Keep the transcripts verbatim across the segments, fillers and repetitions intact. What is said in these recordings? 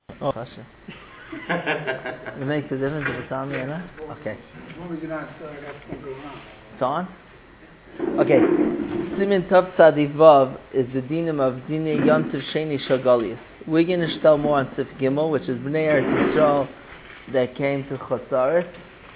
Oh, Hashem. It makes a difference if it's on me or not? Okay. It's on? Okay. Simin Tov Tzadi Vav is the dinim of Dinei Yom Tov Sheni Shagalius. We're going to tell more on Sif Gimel, which is Bnei Eretz Yisrael that came to Chotzaret.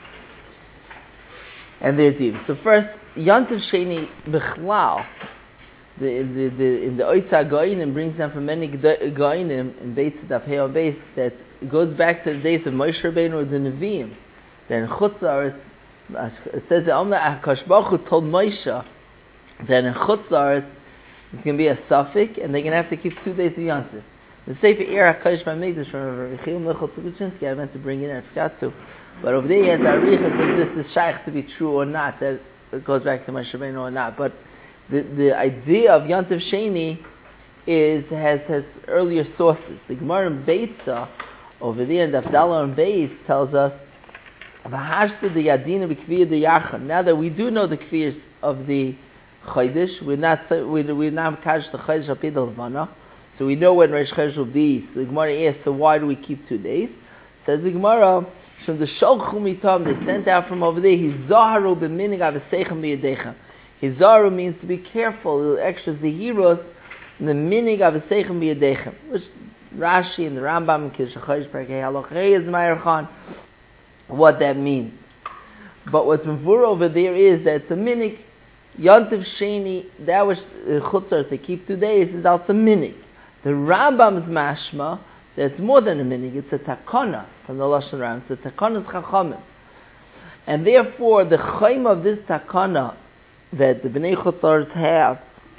And their dinim. So first, Yom Tov Sheni Bichlal. The, the, the, in the Oitza Goinim brings down from many Goinim in Beis Daf Hei on Beis that goes back to the days of Moshe Rabbeinu or the Nevi'im. Then Chutzaretz, it says that Amna Akash Baruch Hu told Moshe that in Chutzaretz it's going to be a suffix and they're going to have to keep two days of Yom Tov. The Sefer Ir HaKadosh B'Mikdash from Rechiel Michal Tukuchinsky, I meant to bring it in, I forgot to. But over there he has Aricha if this is shaykh to be true or not. That it goes back to Moshe Rabbeinu or not. But The, the idea of Yom Tov Sheni is has has earlier sources. The Gemara in Beitza over there in the Avdallah and Beis tells us V'hashta the Yadina b'Kviyah the Yachan. Now that we do know the Kviyas of the Chodesh, we're not we we're not Kadosh the Chodesh Apid Levana, so we know when Rosh Chodesh will be. So the Gemara asks, so why do we keep two days? Says the Gemara, from the Sholchu Mitam they sent out from over there. He's Zaharu b'Minig Avseichem b'Yadechem. Hizaru means to be careful, extra zehiros, in the minig avseichem b'yadechem, which Rashi and the Rambam and Kish HaChodesh Perkei Halachei is Meir Khan, what that means. But what's mevura over there is that it's a minig, Yom Tov Sheni, that was chutzar to keep two days, is also minig. The Rambam's mashma, that's more than a minig, it's a takana from the Lashon Ram, it's a takana's chachamim. And therefore, the chayim of this takana, that the Bnei Chutzaret have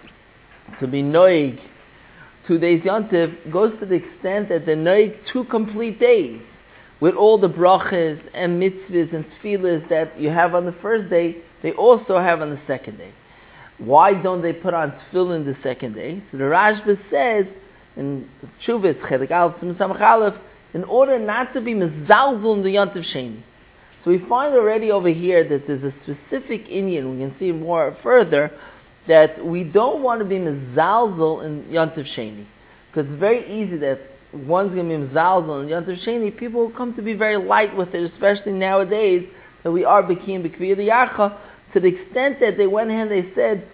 to be noig two days Yontiv goes to the extent that they're noig two complete days with all the brachas and mitzvahs and tefillas that you have on the first day, they also have on the second day. Why don't they put on tefillin the second day? So the Rashba says in Chuvas Chelik Aleph Samach Aleph, in order not to be mezalzel in the Yontiv Sheni. So we find already over here that there's a specific Inyan, we can see more further, that we don't want to be mezalzel in Yom Tov Sheni. Because it's very easy that one's going to be mezalzel in Yom Tov Sheni, people will come to be very light with it, especially nowadays, that we are Bekim B'Kviyah Yacha, to the extent that they went ahead and they said,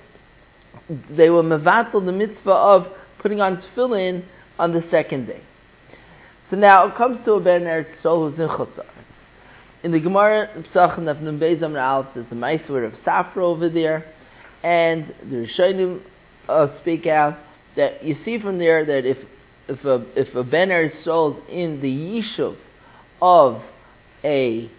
they were mevatel the mitzvah of putting on tefillin on the second day. So now it comes to a Ben Eretz Yisrael who's in Chutzar. In the Gemara Pesachim Daf Nun Beis Amud Aleph, there's a Ma'aser of Safra over there, and the Rishonim uh, speak out that you see from there that if if a if a Ben Eretz Yisrael is in the Yishuv of a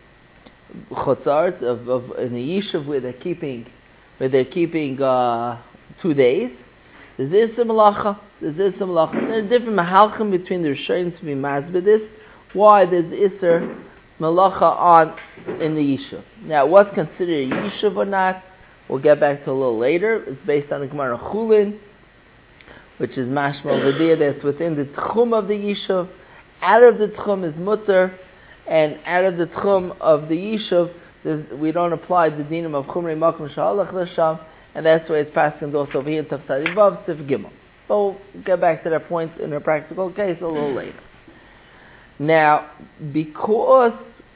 Chotzart of, of in the Yishuv where they're keeping where they're keeping uh, two days, there's this malacha, there's this malacha. There's different mahalchim between the Rishonim to be masbid this. Why there's Isser Malacha on in the Yishuv. Now, what's considered a Yishuv or not, we'll get back to a little later. It's based on the Gemara Chulin, which is mashma over there, that's within the Tchum of the Yishuv. Out of the Tchum is Mutter, and out of the Tchum of the Yishuv, we don't apply the dinim of Chumrei Makom Sha'alach L'Sham, and that's why it's passing also over here in Tov Tzadi Vav, Sif Gimel. But we'll get back to that point in a practical case a little later. Now, because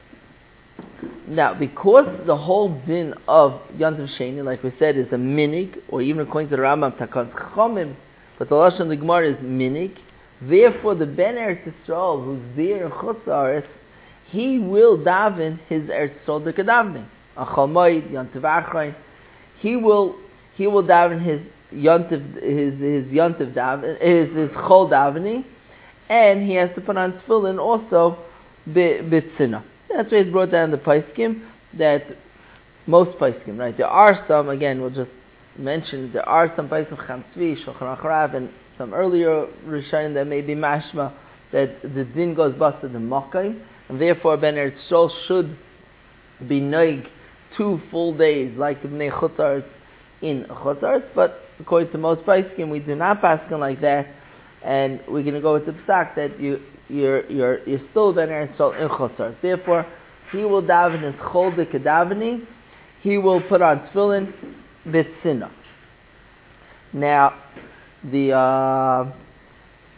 now because the whole din of Yom Tov Sheni, like we said, is a minig, or even according to the Rambam, Takan Chachamim, but the Lashon of the Gemara is minig. Therefore, the Ben Eretz Yisrael, who's there in Chutz Aretz, he will daven his Eretz Yisrael the Kedavning. Achal Moed, Yom Tov Achrein. He will he will daven his Yom Tov his his Yom Tov daven his his Chol davening. And he has to put on tefillin also b'tzina. That's why it's brought down in the Paiskim, that most Paiskim, right? There are some, again, we'll just mention, there are some Paiskim, Cham Tzvi, Shulchan Aruch Rav, and some earlier Rishonim that may be mashma, that the din goes busted in Mokaim, and therefore Ben Eretz Yisrael should be noig two full days, like the Bnei Chutzaretz in Chutzaretz, but according to most Paiskim, we do not pass them like that. And we're going to go with the psak that you, you're, you're, you're still Ben Eretz Yisrael in Chotzar. Therefore, he will daven his Chol de Kedavani. He will put on tefillin b'tzina. Now, the uh,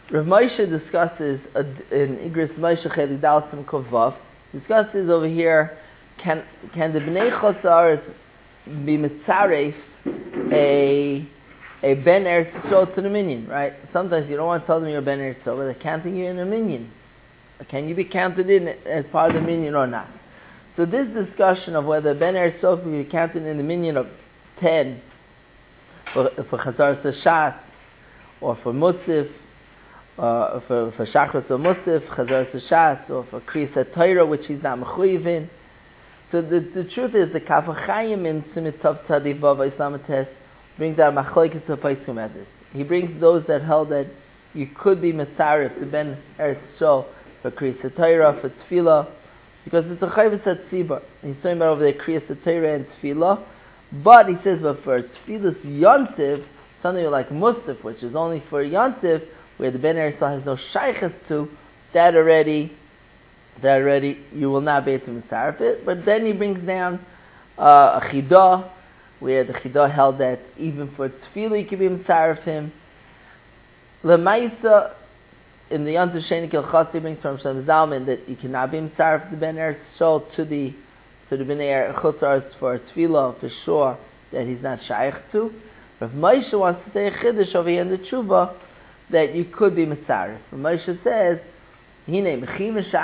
Rav Moshe discusses uh, in Igris Moshe Chelik Daled Sim Kuf Vav, discusses over here, can can the Bnei Chutz be mitzaref a a ben Eretz Yisrael to the minion, right? Sometimes you don't want to tell them you're ben Eretz Yisrael, but they're counting you in a minion. Can you be counted in as part of the minion or not? So this discussion of whether ben Eretz Yisrael can be counted in the minion of ten for for Chazar Shas or for Musaf, uh, for for Shachris or Musaf, Chazar Shas, or for Kriyas Torah, which he's not mechuyev in. So the, the truth is, the Kaf HaChaim in Simit Tov Tzadi Vav Islam Test brings out machlokes to Paiskum at this. He brings those that held that you could be Metzaref to Ben Eretz Yisrael for Kriyas Torah, for Tefillah, because it's a Chayvus at Tzibur. He's talking about over there Kriyas Torah and Tefillah, but he says, but for Tefillah's Yontiv, something like Musaf, which is only for Yontiv, where the Ben Eretz Yisrael has no Shaykhs to, that already that already you will not be able to mitzaref it. But then he brings down uh, a chidah, where the chidah held that even for tefillah you can be mitzaref him. Lemaisa, in the Yontif Sheni Kilchas, he brings from Shem Zalman that you cannot be mitzaref the Ben Eretz Yisrael to the to the Bnei Chutz Aretz for tefillah for sure that he's not shaykh to. Rav Moshe wants to say a chiddush over here in the tshuva that you could be mitzaref. Rav Moshe says, right, you have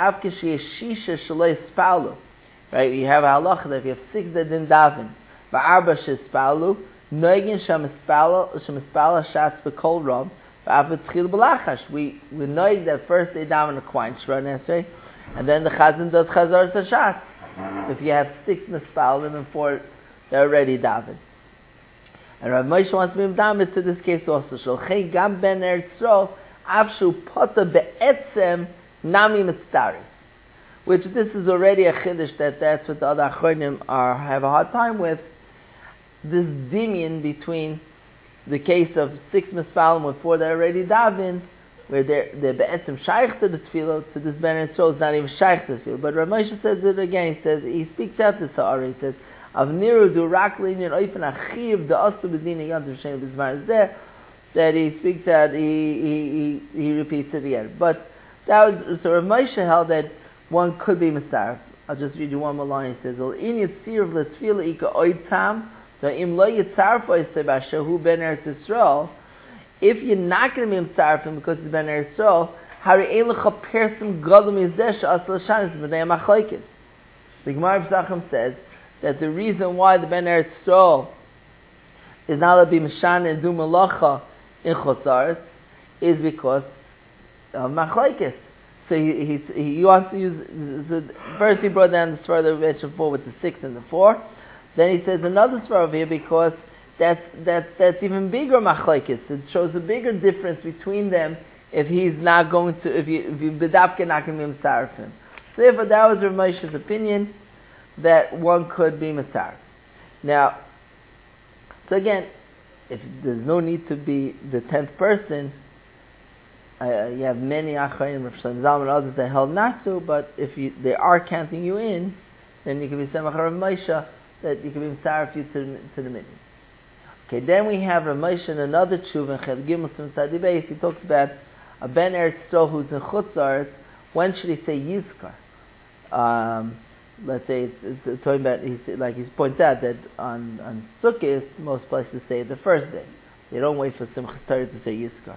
a halacha that if you have six that didn't daven, va'arba shespalu, noigin shemispala shatz b'kol ram, va'av b'lachash. We we know that first they daven a quine shra nesrei, and then the chazan does chazar sashatz. If you have six mispalim and four, they're already daven. And Rav Moshe wants to be daven to this case also. Sholchei gam ben Eretz Yisrael avshu pota be'etzem Nami Mitztaris, which this is already a chiddush that that's what the other achronim are have a hard time with. This dimion between the case of six mispalim with four that are already daven, where they're they're be'etzem shaykh to the tefillah, to this ben Eretz is not even shaykh to the tefillah. But Rav Moshe says it again. He says he speaks out to Sa'ara. He says Avniru du rak linyan oifen achiv the asu b'dina yantiv shem b'zmar zeh. That he speaks out. He he he, he repeats it again, but. That was, so Rav Moshe held that one could be mitzaref. I'll just read you one more line. He says, "In yitzir l'tefila ika oid tam, im lo yitzaref oisei shehu ben Eretz Yisrael." If you're not going to be mitzaref because it's ben Eretz Yisrael, hari eilecha person gadol mizeh she'as l'shanis b'nei machlokes. The Gemara Pesachim says that the reason why the ben Eretz Yisrael is not allowed to be mishan and do malacha in Chutz Aretz is because Uh, machlokes. So he, he, he wants to use, so first he brought down the svara that we mentioned before with the six and the four. Then he says another svara over here because that's, that's, that's even bigger machlokes. It shows a bigger difference between them if he's not going to, if you, if you bedavke not going to be mitzaref him. So therefore that was Rav Moshe's opinion that one could be mitzaref. Now, so again, if there's no need to be the tenth person, Uh, you have many Achayim, Rav Shalom Zalman, and others that held not to, but if you, they are counting you in, then you can be Semach Rav Moshe, that you can be Mitzaref you to, to the middle. Okay, then we have Rav Moshe in another tshuva, in Ched Gimel Tzadi Beis, he talks about a Ben Eretz Yisrael who's in Chutz Aretz. When should he say Yizkar? Um, let's say, it's, it's, it's talking about, he's, like he points out that on, on Sukkot, most places say it the first day. They don't wait for Simchas Torah to say Yizkar.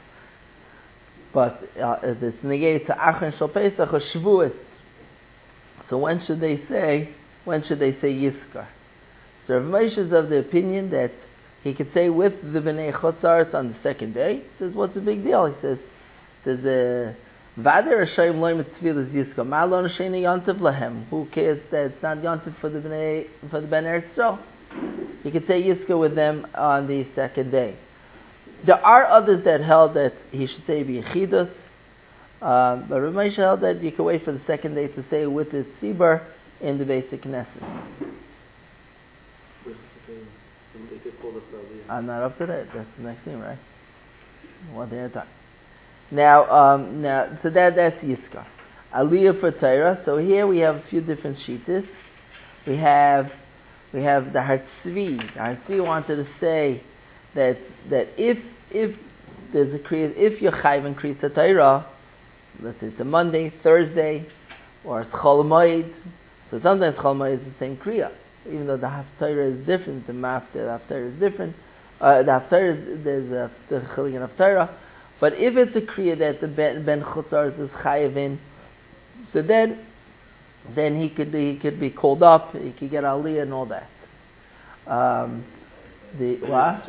But uh, it's negated to Achron Shal Pesach or Shavuos. So when should they say? When should they say Yizkar? So Rav Moshe is of the opinion that he could say with the Bnei Chutz Aretz on the second day. He says, what's the big deal? He says, "There's a Vader Hashem loy mitzvilas Yizkar. Ma lo nesheni yontiv lahem. Who cares that it's not yontiv for the Bnei for the Ben Eretz Yisrael? He could say Yizkar with them on the second day." There are others that held that he should say b'yechidus, um, but Rav Moshe held that you can wait for the second day to say with his tzibur in the basic Knesset. I'm not up to that. That's the next thing, right? One day at a time. Now, um, now, so that that's Yizkar. Aliyah for Torah. So here we have a few different shittas. We have we have the Hartzvi. The Hartzvi wanted to say that that if if there's a kriya, if you're chayv in kriyas Torah, let's say it's a Monday, Thursday, or it's Chol Moed, so sometimes Chol Moed is the same kriya, even though the Haftarah is different, the Mafta, the Haftarah is different, uh, the Haftarah is, there's a the Chilik and Haftarah, but if it's a kriya that the Ben, ben Chutzars is chayiv in, so then, then he could he could be called up, he could get aliyah and all that. Um, the what?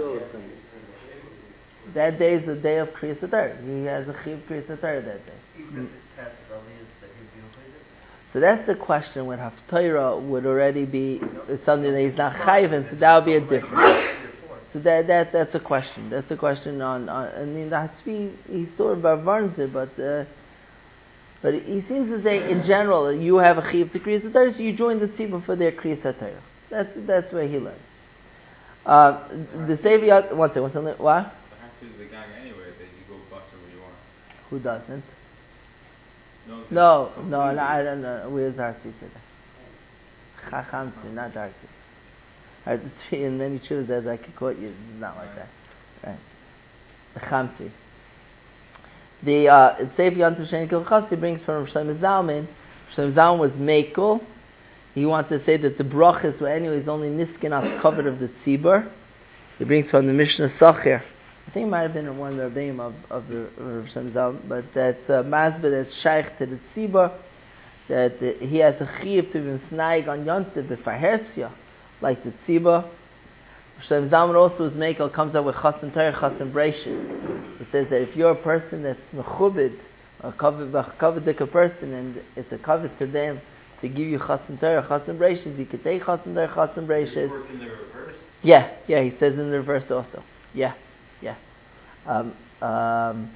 That day is the day of Kriyas Torah. He has a chiv Kriyas Torah that day. Even if it's past the aliyahs that he'd be included? So that's the question. When Haftarah would already be something that he's not chayiv in, so that would be a difference. So that that that's a question. That's a question on. on I mean, the Hatzvi he sort of varns it, but uh, but he seems to say in general you have a chiv to Kriyas Torah, so you join the tzibur for their Kriyas Torah. That's that's where he learns. Uh, the Sefer one second, one second, what? The gang anyway, that you go bust where you want. Who doesn't? No, No, no, no, I don't know. Where's Darcy today? Chachamti, not Darcy. I had to see in many chuvas that I could quote you. It's not like that. Right. The Chamti. The uh, Sefer Yontif Sheni Kilchas, he brings from Shlomo Zalman. Shlomo Zalman was Mekel. He wants to say that the brachas were anyways only niskenas covered of the tzibur. He brings from the Mishnah Sachir. I think it might have been one of the Rebbeim of, of the Rav Shem Zalman, but that's uh, Masber that's shaykh to the tzibur, that uh, he has a chiyuv to be snaig on Yontif b'farhersya, like the tzibur. Shem Zalman also is Mekel, comes up with Chasen Torah, Chasen Breishis. It says that if you're a person that's mechubed, a covered a person, and it's a covet to them to give you Chasen Torah, Chasen Breishis, you could take Chasen Torah, Chasen Breishis. Does it work in the reverse? Yeah, yeah, he says in the reverse also. Yeah, yeah. Um, um,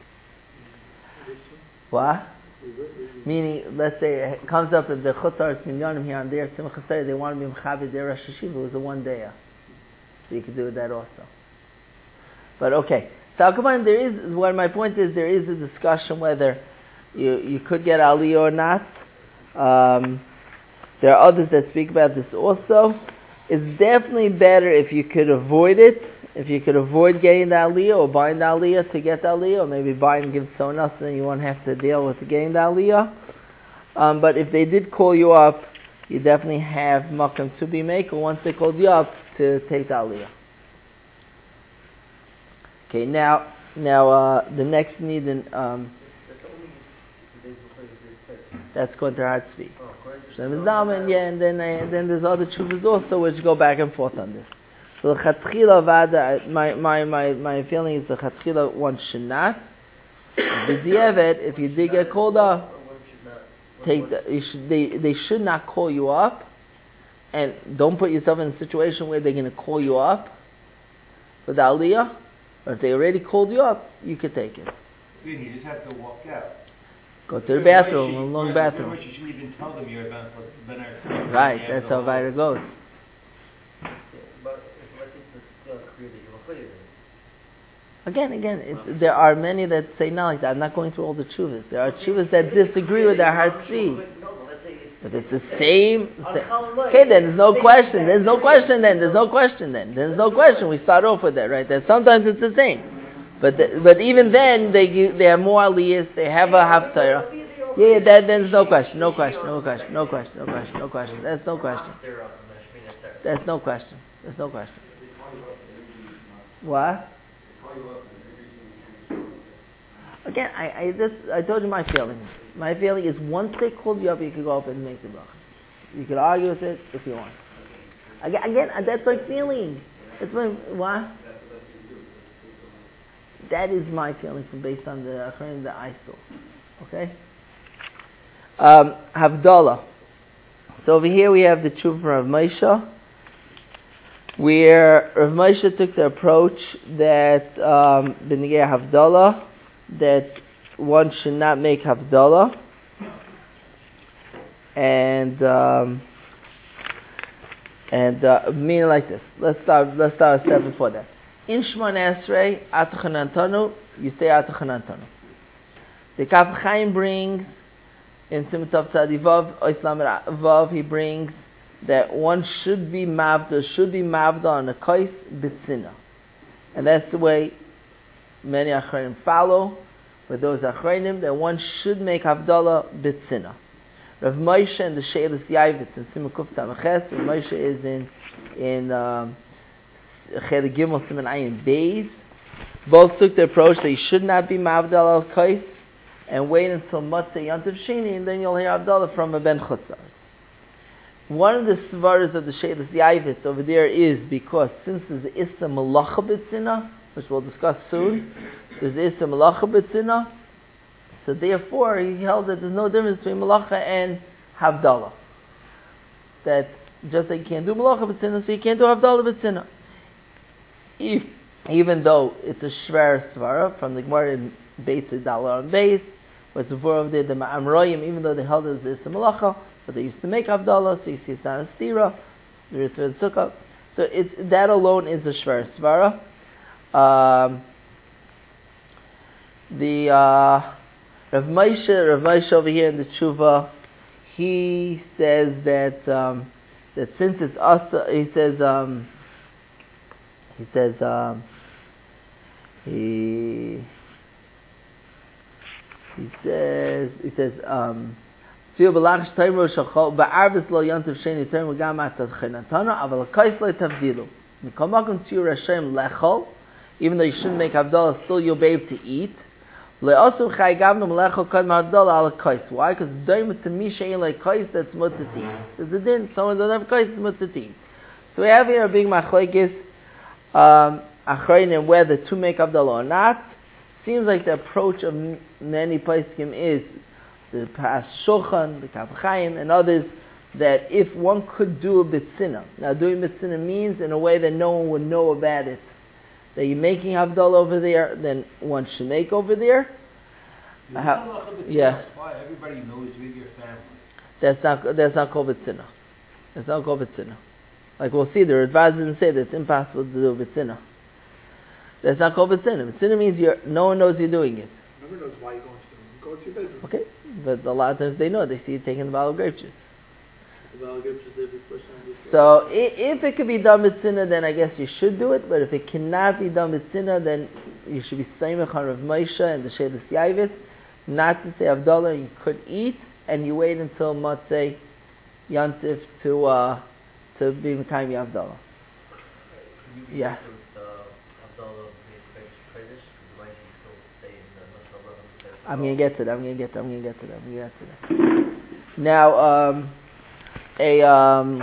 what? Meaning, let's say it comes up that the Chutzars Minyanim here and there, Simchas Torah, they want to be Mechaber their Rosh Hashiva, it was a one day. So you could do that also. But okay, so Al-Kaman, there is, what my point is, there is a discussion whether you, you could get Aliyah or not. Um, there are others that speak about this also. It's definitely better if you could avoid it, if you could avoid getting the Aliyah or buying the Aliyah to get the Aliyah, or maybe buy and give someone else and then you won't have to deal with getting the Aliyah. Um, but if they did call you up, you definitely have Makam to be maker once they called you up to take the Aliyah. Okay, now, now uh, the next need in, um, that's going to Hartzvi. Shem Zalman, yeah, and then uh, then there's other chuvas also which go back and forth on this. So the Chatchila Vada, my my my my feeling is the Chatchila one should not. B'diavad, if you did get called up, take the, you should, they they should not call you up, and don't put yourself in a situation where they're going to call you up for the Aliyah. Or if they already called you up, you could take it. You just have to walk out. Go to the bathroom, a long bathroom. You shouldn't even tell them you're about to. Right, that's how Vayra goes. But if it's still clear that you're Again, again, it's, there are many that say not like that. I'm not going through all the chuvas. There are chuvas that disagree with their Hartzi. But it's the same. Okay, then there's no question. There's no question then. There's no question then. There's no question. We start off with that, right? That sometimes it's the same. But the, but even then, they give, they have more aliyahs. They have a haftarah. Yeah, yeah, that, there's no question. No question. No question. No question. No question. No question. That's no question. That's no question. There's no question. What? Again, I, I just I told you my feeling. My feeling is once they called you up, you could go up and make the bracha. You could argue with it if you want. Again, again that's my feeling. That's my what? That is my feeling from based on the Acharim that I saw. Okay. Um, Havdalah. So over here we have the truth from Rav Moshe, where Rav Moshe took the approach that um, B'negei Havdalah, that one should not make Havdalah, and um, and uh, meaning like this. Let's start. Let's start a step before that. In Shmon Esrei Atachanantanu, you say Atachanantanu. The Kaf Chaim brings in Simtov Tzadivav Oislam Vav. He brings that one should be mavda, should be mavda on a kais b'tzina, and that's the way many Achronim follow, with those Achronim, that one should make Havdalah B'tzina. Rav Moshe and the Sheilas Yavitz in Siman Kuf Samaches. Rav Moshe is in in um, Cheder Gimel Siman Ayin Beis. Both took the approach that you should not be Ma'avdal al Kais and wait until Matzah Yantiv Sheni, and then you'll hear Havdalah from a Ben Chutzars. One of the svaras of the Sheilas Yavitz over there is because since there's Issa Malacha B'tzina, which we'll discuss soon, there's Issa Malacha B'tzina, so therefore he held that there's no difference between Malacha and Havdalah. That just like you can't do Malacha B'tzina, so you can't do Havdalah B'tzina. If, even though it's a Shver Svara from the Gemara in Beis Dalar on Beis, what's before of the Ma'amroyim, even though they held it as Issa Malacha, but they used to make Havdalah, so you see it's not a stira, there is a sukkah. So it's, that alone is a Shver Svara. Um, the uh, Rav Moshe, Rav Moshe over here in the Tshuva, he says that um, that since it's us, he says um, he says um, he he says he says um. So the even though you shouldn't make Havdalah, still you'll be able to eat. Why? Because to Misha ain't like kais, that's mutzati. There's a din, someone doesn't have kais, it's mutzati. So we have here a big machlekes, um, achrein, whether to make Havdalah or not. Seems like the approach of many poskim is the Pas Shulchan, the Kaf Chaim, and others, that if one could do a B'tzina, now doing B'tzina means in a way that no one would know about it, that you're making Havdalah over there, then one should make over there. How, yeah. Why everybody knows with your family. That's not that's not called B'tzina. That's not called B'tzina. Like we'll see, the Radvaz didn't say that it's impossible to do B'tzina. That's not called B'tzina. B'tzina means you're, no one knows you're doing it. No one knows why you're going to them. Go to your bedroom. Okay, but a lot of times they know. They see you taking the bottle of grape juice. So if it could be done with Tzina, then I guess you should do it. But if it cannot be done with Tzina, then you should be Saimach on Rav Moshe and the Sheilas Yavitz, not to say Havdalah. You could eat, and you wait until Matzeh Yantif to uh, to be Mekayim Havdalah. Yeah. I'm gonna get to that. I'm gonna get to that. I'm gonna get to that. I'm gonna get to that. Now, um, a um,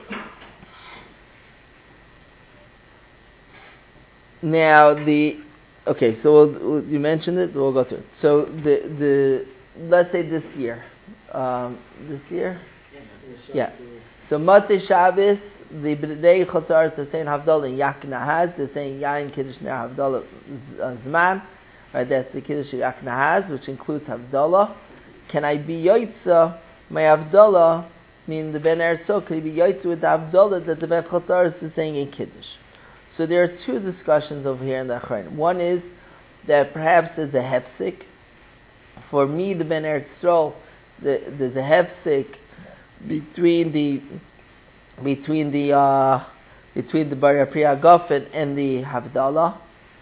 now the okay. So we'll, we'll, you mentioned it. We'll go through it. So the the let's say this year, um, this year, yeah. So Matzeh Shabbos, the B'nei Chotzar is saying Havdalah in Yak Nahaz. They're saying Yain Kiddush Ner Havdalah Zman. Right, that's the Kiddush Yak Nahaz, which includes Havdalah. Can I be Yoitza, my Havdalah, meaning the Ben Eretz, can he be Yoitza with the Havdalah that the Ben Chotaris is saying in Kiddush? So there are two discussions over here in the Achrein. One is that perhaps there's a hefsik. For me, the Ben Eretz, the, there's a hefsik between the between the uh, between the Bar Priya Gofen and the Havdalah.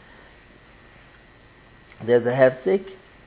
There's a hefsik,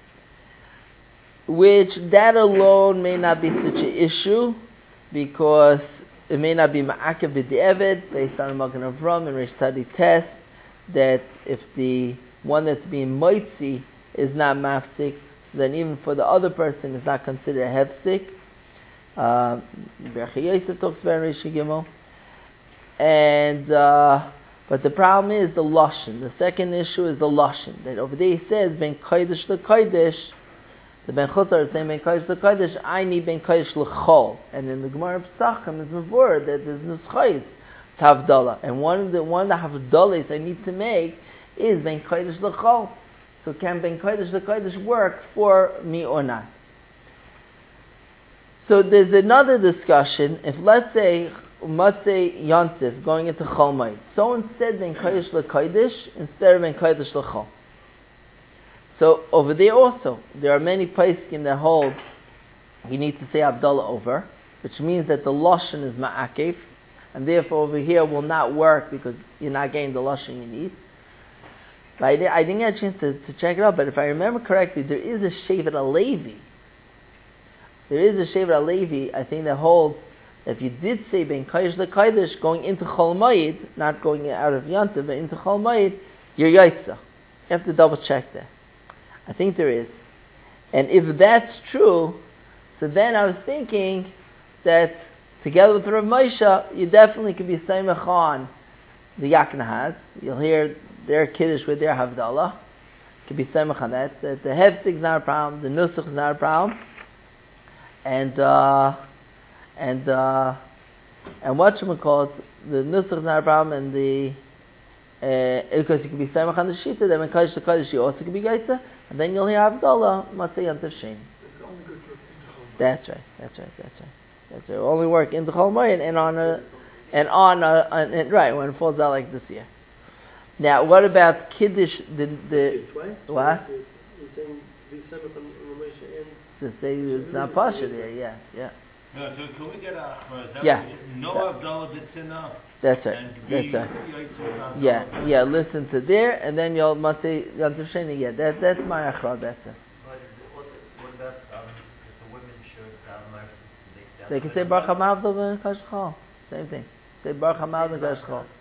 which that alone may not be such an issue, because it may not be ma'akev b'di'evet, based on Magen Avram and Reish Tzadi Tes, that if the one that's being moitzi is not mafsik, then even for the other person it's not considered a hefsik. Berchi Yosef talks about Reish Gimel. And uh, but the problem is the lashon. The second issue is the lashon. That over there he says ben kodesh lekodesh. The Ben Chutzar is saying ben kodesh lekodesh. I need ben kodesh lechol. And in the Gemara of Pesachim is mavur that there's nuschayis to havdalah. And one of the one of the havdalahs I need to make is ben kodesh lechol. So can ben kodesh lekodesh work for me or not? So there's another discussion. If let's say Matzeh Yantif going into Chol Moed, someone said ben kodesh lekodesh instead of ben kodesh lechol. So over there also, there are many poskim that hold you need to say Havdalah over, which means that the lashon is ma'akev, and therefore over here will not work because you're not getting the lashon you need. But I, di- I didn't get a chance to, to check it out, but if I remember correctly, there is a Shevet HaLevi. There is a Shevet HaLevi, I think, that holds that if you did say Ben Kodesh LeKodesh, going into Chol Moed, not going out of Yontif, but into Chol Moed, you're Yaitza. You have to double check that. I think there is. And if that's true, so then I was thinking that together with Rav Moshe, you definitely could be Saimach on the Yaknahaz. You'll hear their Kiddush with their Havdalah. Could be Saimach on that. The, the Heftig is not a problem. The Nusach is not a problem. And, uh, and, uh, and whatchamacallit, the Nusach is not a problem, and the, uh, because you could be Saimach on the Shita, then when Kodesh to Kodesh, you also could be Yaitza, and then you'll hear Havdalah, Matzah Yantav Sheni. It's only good for Chol Moed. That's right, that's right, that's right. That's right. Only work in the Chol Moed and on a, and on a, and, and, right, when it falls out like this year. Now, what about Kiddush, the, the, what? You're saying be Semach on Ramesha and To say it's not Pasha there, yeah, yeah. No, so can we get a, is that Yeah. no Abdullah B'tzina? That's right, And that's be right. Yaitza on Yeah, Abdullah? yeah, listen to there, and then you'll Matzah Yantav Sheni, yeah, that, that's my achra, that's it. But what, what about um, if the women should um, They can say Baruch HaMavdol and Kodesh Chol. Same thing. Say Baruch HaMavdol and Kodesh Chol.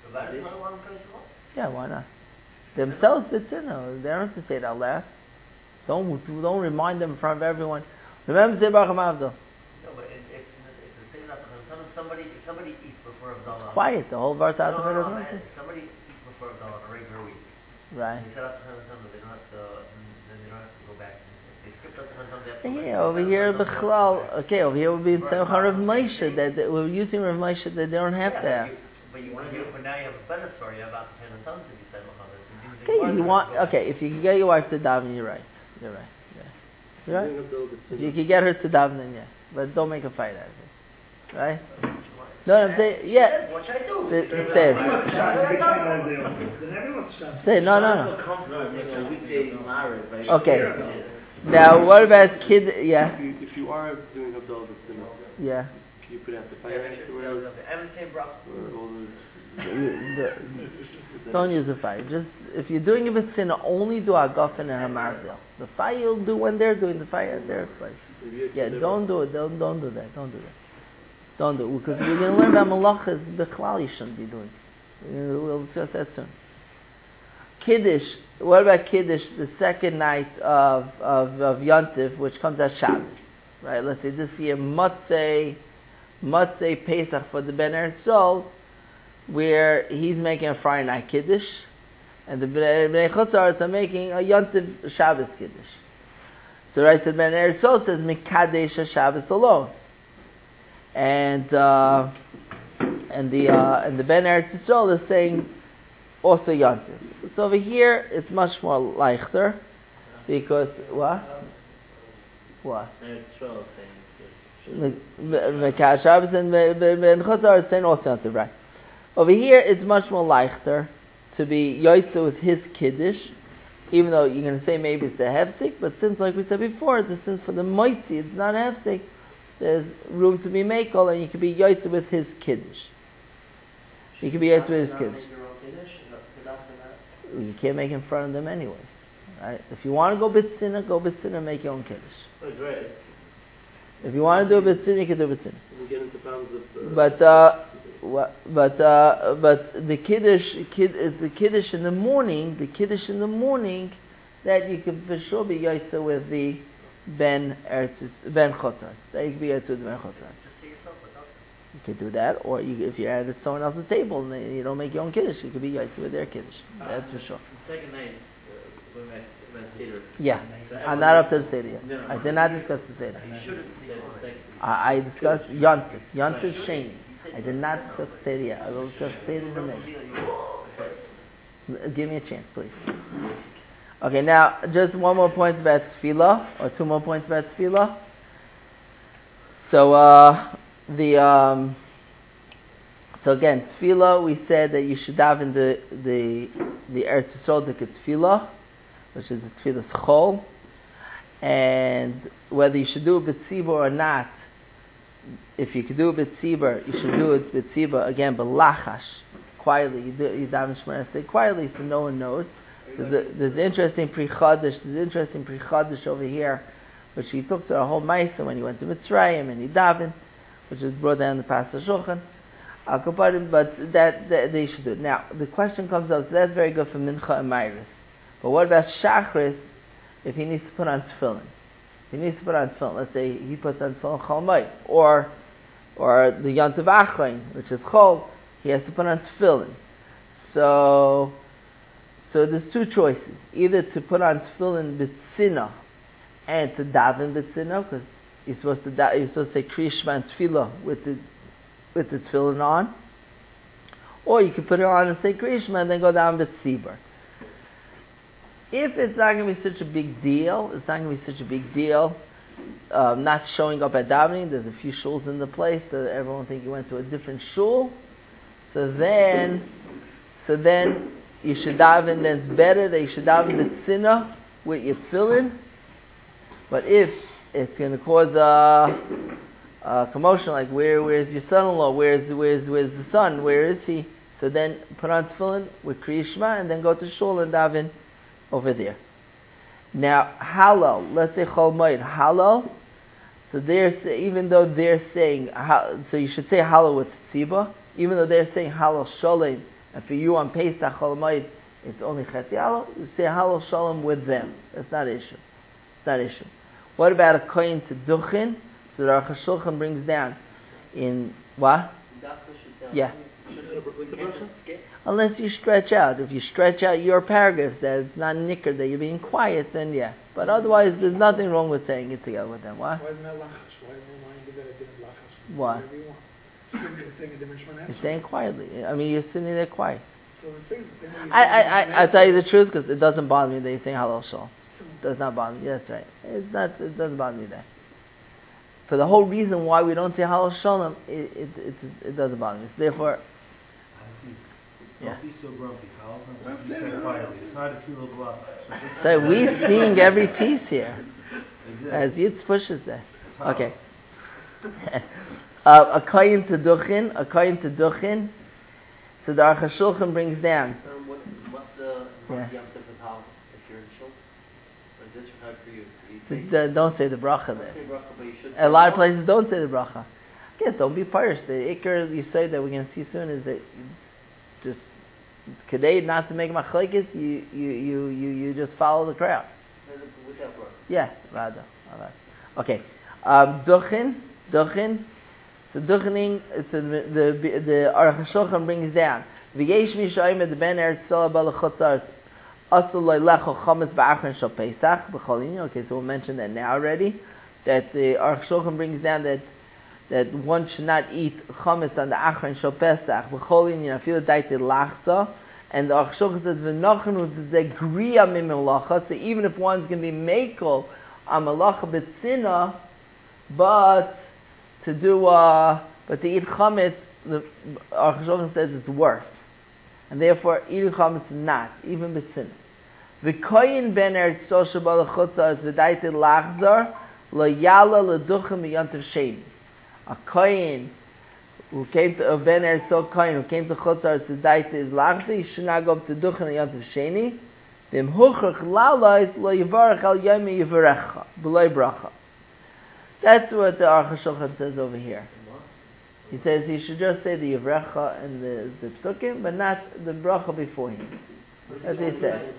Yeah, why not? Themselves, it's in there. They don't have to say it out loud. Don't, don't remind them in front of everyone. Remember to say Baruch HaMavdol. No, but if, if, if the same somebody, if somebody eats before Abdullah. Quiet, the whole verse out no, of no, it. no, doesn't man, it? if somebody eats before Abdullah on a regular week. Right. And they set out to Chazan, they don't have to, then they don't have to go back. If they skipped out to Chazan, they have to go Yeah, back. over here, Bechlal. Okay, over here would be Tzemach Rav Moshe. That, that we're using Rav Moshe that they don't have Yeah, to have. But you, but you, but now you have a better story about the Chazan to be said on this. Okay, you want, okay, if you can get your wife to daven, you're right. You're right. Yeah. You're right. doing Abdullah If you can get her to daven, then yeah. But don't make a fight out of it. Right? No, I'm saying, yeah. What should I do? Say, Everyone say, wants Shabbos. Then everyone wants Shabbos. say, no, no, no. No, it's a weekday Okay. Now, what about kid, yeah, If you, if you are doing Abdullah B'tzina, yeah. can you put out the Yeah, fire make sure afterwards? it's Evan say bro. Or all those... The- the- Don't use the fire. Just, if you're doing a b'tzina, only do Agafen and Hamazil. The fire you'll do when they're doing the fire at their place. Yeah, don't do it. Don't, don't do that. Don't do that. Don't do it. Because we're going to learn about malachas, b'chlal you shouldn't be doing. We'll we'll discuss that soon. Kiddush. What about Kiddush, the second night of, of, of Yontif, which comes at Shabbos? Right, let's say this year, Matzeh, Matzeh Pesach for the Ben Eretz Yisrael, where he's making a Friday night Kiddush, and the Bnei Chutz La'aretz are making a Yontif Shabbos Kiddush. So right, so the Ben Eretz Yisrael says, Mikadesh Shabbos alone. And, uh, and the, uh, and the Ben Eretz Yisrael is saying, also Yontif. So over here, it's much more leichter, because, what? What? Mekadosh Shabbos and Ben Chutz La'aretz saying also Yontif, right? Over here, it's much more leichter to be Yoitza with his Kiddush, even though you're going to say maybe it's a hefsek, but since, like we said before, the since for the Moitzi, it's not a hefsek, there's room to be Mekel, and you can be Yoitza with his Kiddush. You can be Yoitza with his Kiddush. You can't make in front of them anyway. Right? If you want to go B'tzina, go B'tzina, make your own Kiddush. That's right. If you want to do B'tzina, you can do B'tzina. We get into problems of... Uh, But, uh, What, but uh, but the kiddush kid is the kiddush in the morning. The kiddush in the morning that you can for sure be yaitza with the ben Eretz ben Chotar. That you can be yaitza with the ben Chotar. You could do that, or you, if you're at someone else's table and you don't make your own kiddush, you could be yaitza with their kiddush. That's for sure. The second night, uh, when I Seder. Yeah, I'm not up to the Seder yet. I did not discuss the Seder. You should have said the second. I, I discussed Yontif. Yontif Sheni. I did not discuss Seder yet. I will discuss Seder in a minute. Give me a chance, please. Okay, now just one more point about Tefillah, or two more points about Tefillah. So uh, the um, so again, Tefillah, we said that you should daven the the the Eretz Yisrael the Tefillah, which is the Tefillah Chol, and whether you should do it b'tzibur or not. If you could do it b'tzibur, you should do it b'tzibur again, b'lachash, quietly. You do you daven Shemona Esrei quietly, so no one knows. Are you So the, there's interesting pre-Chodesh, there's interesting pre-Chodesh over here, which he took to a whole Maisa when he went to Mitzrayim and he davened, which is brought down in the Pasuk Shulchan. Al Kaparim, but that, that they should do it. Now, the question comes up, so that's very good for Mincha and Mairis. But what about Shachris if he needs to put on tefillin? He needs to put on tefillin. Let's say he puts on tefillin Chol Moed, or or the Yontiv Achrein, which is Chol, he has to put on tefillin. So, so there's two choices: either to put on tefillin b'tzina and to daven b'tzina, because you're supposed to da- you're supposed to say Kriya Shema and Tefillah with the with the tefillin on, or you can put it on and say Kriya Shema and then go down b'tzibur. If it's not going to be such a big deal, it's not going to be such a big deal. Um, not showing up at davening. There's a few shuls in the place, so everyone think you went to a different shul. So then, so then you should daven. Then it's better that you should daven the tzina with your tefillin. But if it's going to cause a, a commotion, like where where's your son-in-law? Where's where's where's the son? Where is he? So then put on tefillin with Kriya Shema and then go to shul and daven over there. Now, halal, let's say Chol Moed, halal, so they're say, even though they're saying, so you should say halal with tziba, even though they're saying halal sholem, and for you on Pesach Chol Moed, it's only chetzi halal, you say halal sholem with them. That's not an issue. It's not an issue. What about a kohen to duchin? So the Aruch HaShulchan brings down in, what? Yeah. Unless you stretch out. If you stretch out your paragraphs that it's not nicker, that you're being quiet, then yeah. But otherwise, there's nothing wrong with saying it together with them. What? Why isn't that lachas? Why isn't it lying to that it didn't lachas? What? Whatever you want. You're saying a different shman You're saying quietly. I mean, you're sitting there quiet. So the thing, the thing when you I, say I, I, different I'll tell you the answers- truth, because it doesn't bother me that you're saying halal shal. It does not bother me. Yeah, that's right. It's not, it doesn't bother me that. For the whole reason why we don't say halal shalom, it, it, it, it doesn't bother me. So therefore, yeah. Don't be so grumpy, pal. Don't be so quietly. It's not a kilo block. So we're seeing every piece here. Exactly. As Yitz pushes there. Okay. uh, a kohen to duchin, a kohen to duchin. So the Aruch HaShulchan brings down. So what's, what's the what's Yeah. the Yom Tov of how if you're in shul? Or is this hard for you? You So, say, uh, don't say the bracha don't there. say bracha, but you should. A lot of say places don't say the bracha. Yes, don't be parish. The ikar you say that we're going to see soon is that just today not to make machlekes, you you you you you just follow the crowd. no. Without bracha. Yeah, rather. Okay. Um, duchin, duchin. So duchening, so the the the Aruch HaShulchan brings down. V'yesh mishayim the ben eretz Yisrael b'lechutzars asul le'lecho chametz ba'achron shel Pesach b'cholin. Okay, so we'll mention that now already. That the Aruch HaShulchan brings down that that one should not eat chametz on the achron shel Pesach b'cholin. You know, feel daite lachza. And the Aruch HaShulchan says v'nochenu zegriya mimelacha. So even if one's going to be mekel on melacha b'tzina, but to do, uh, but to eat chametz, the Aruch HaShulchan says it's worse, and therefore eating chametz is not even b'tzina. V'koyin ben eretz Yisrael sheba lechutzar v'daite lachzar lo yala leduchem b'yantiv sheni. A koyin who came to a ben eretz Yisrael koyin who came to chutzar v'daite is lachzar, he should not go up to duchem b'yantiv sheni. V'im huchach lalais lo yivarach al yomi yivarecha b'loi bracha. That's what the Aruch HaShulchan says over here. He says he should just say the Yivrecha and the, the Psukim, but not the Bracha before him. That's what he says.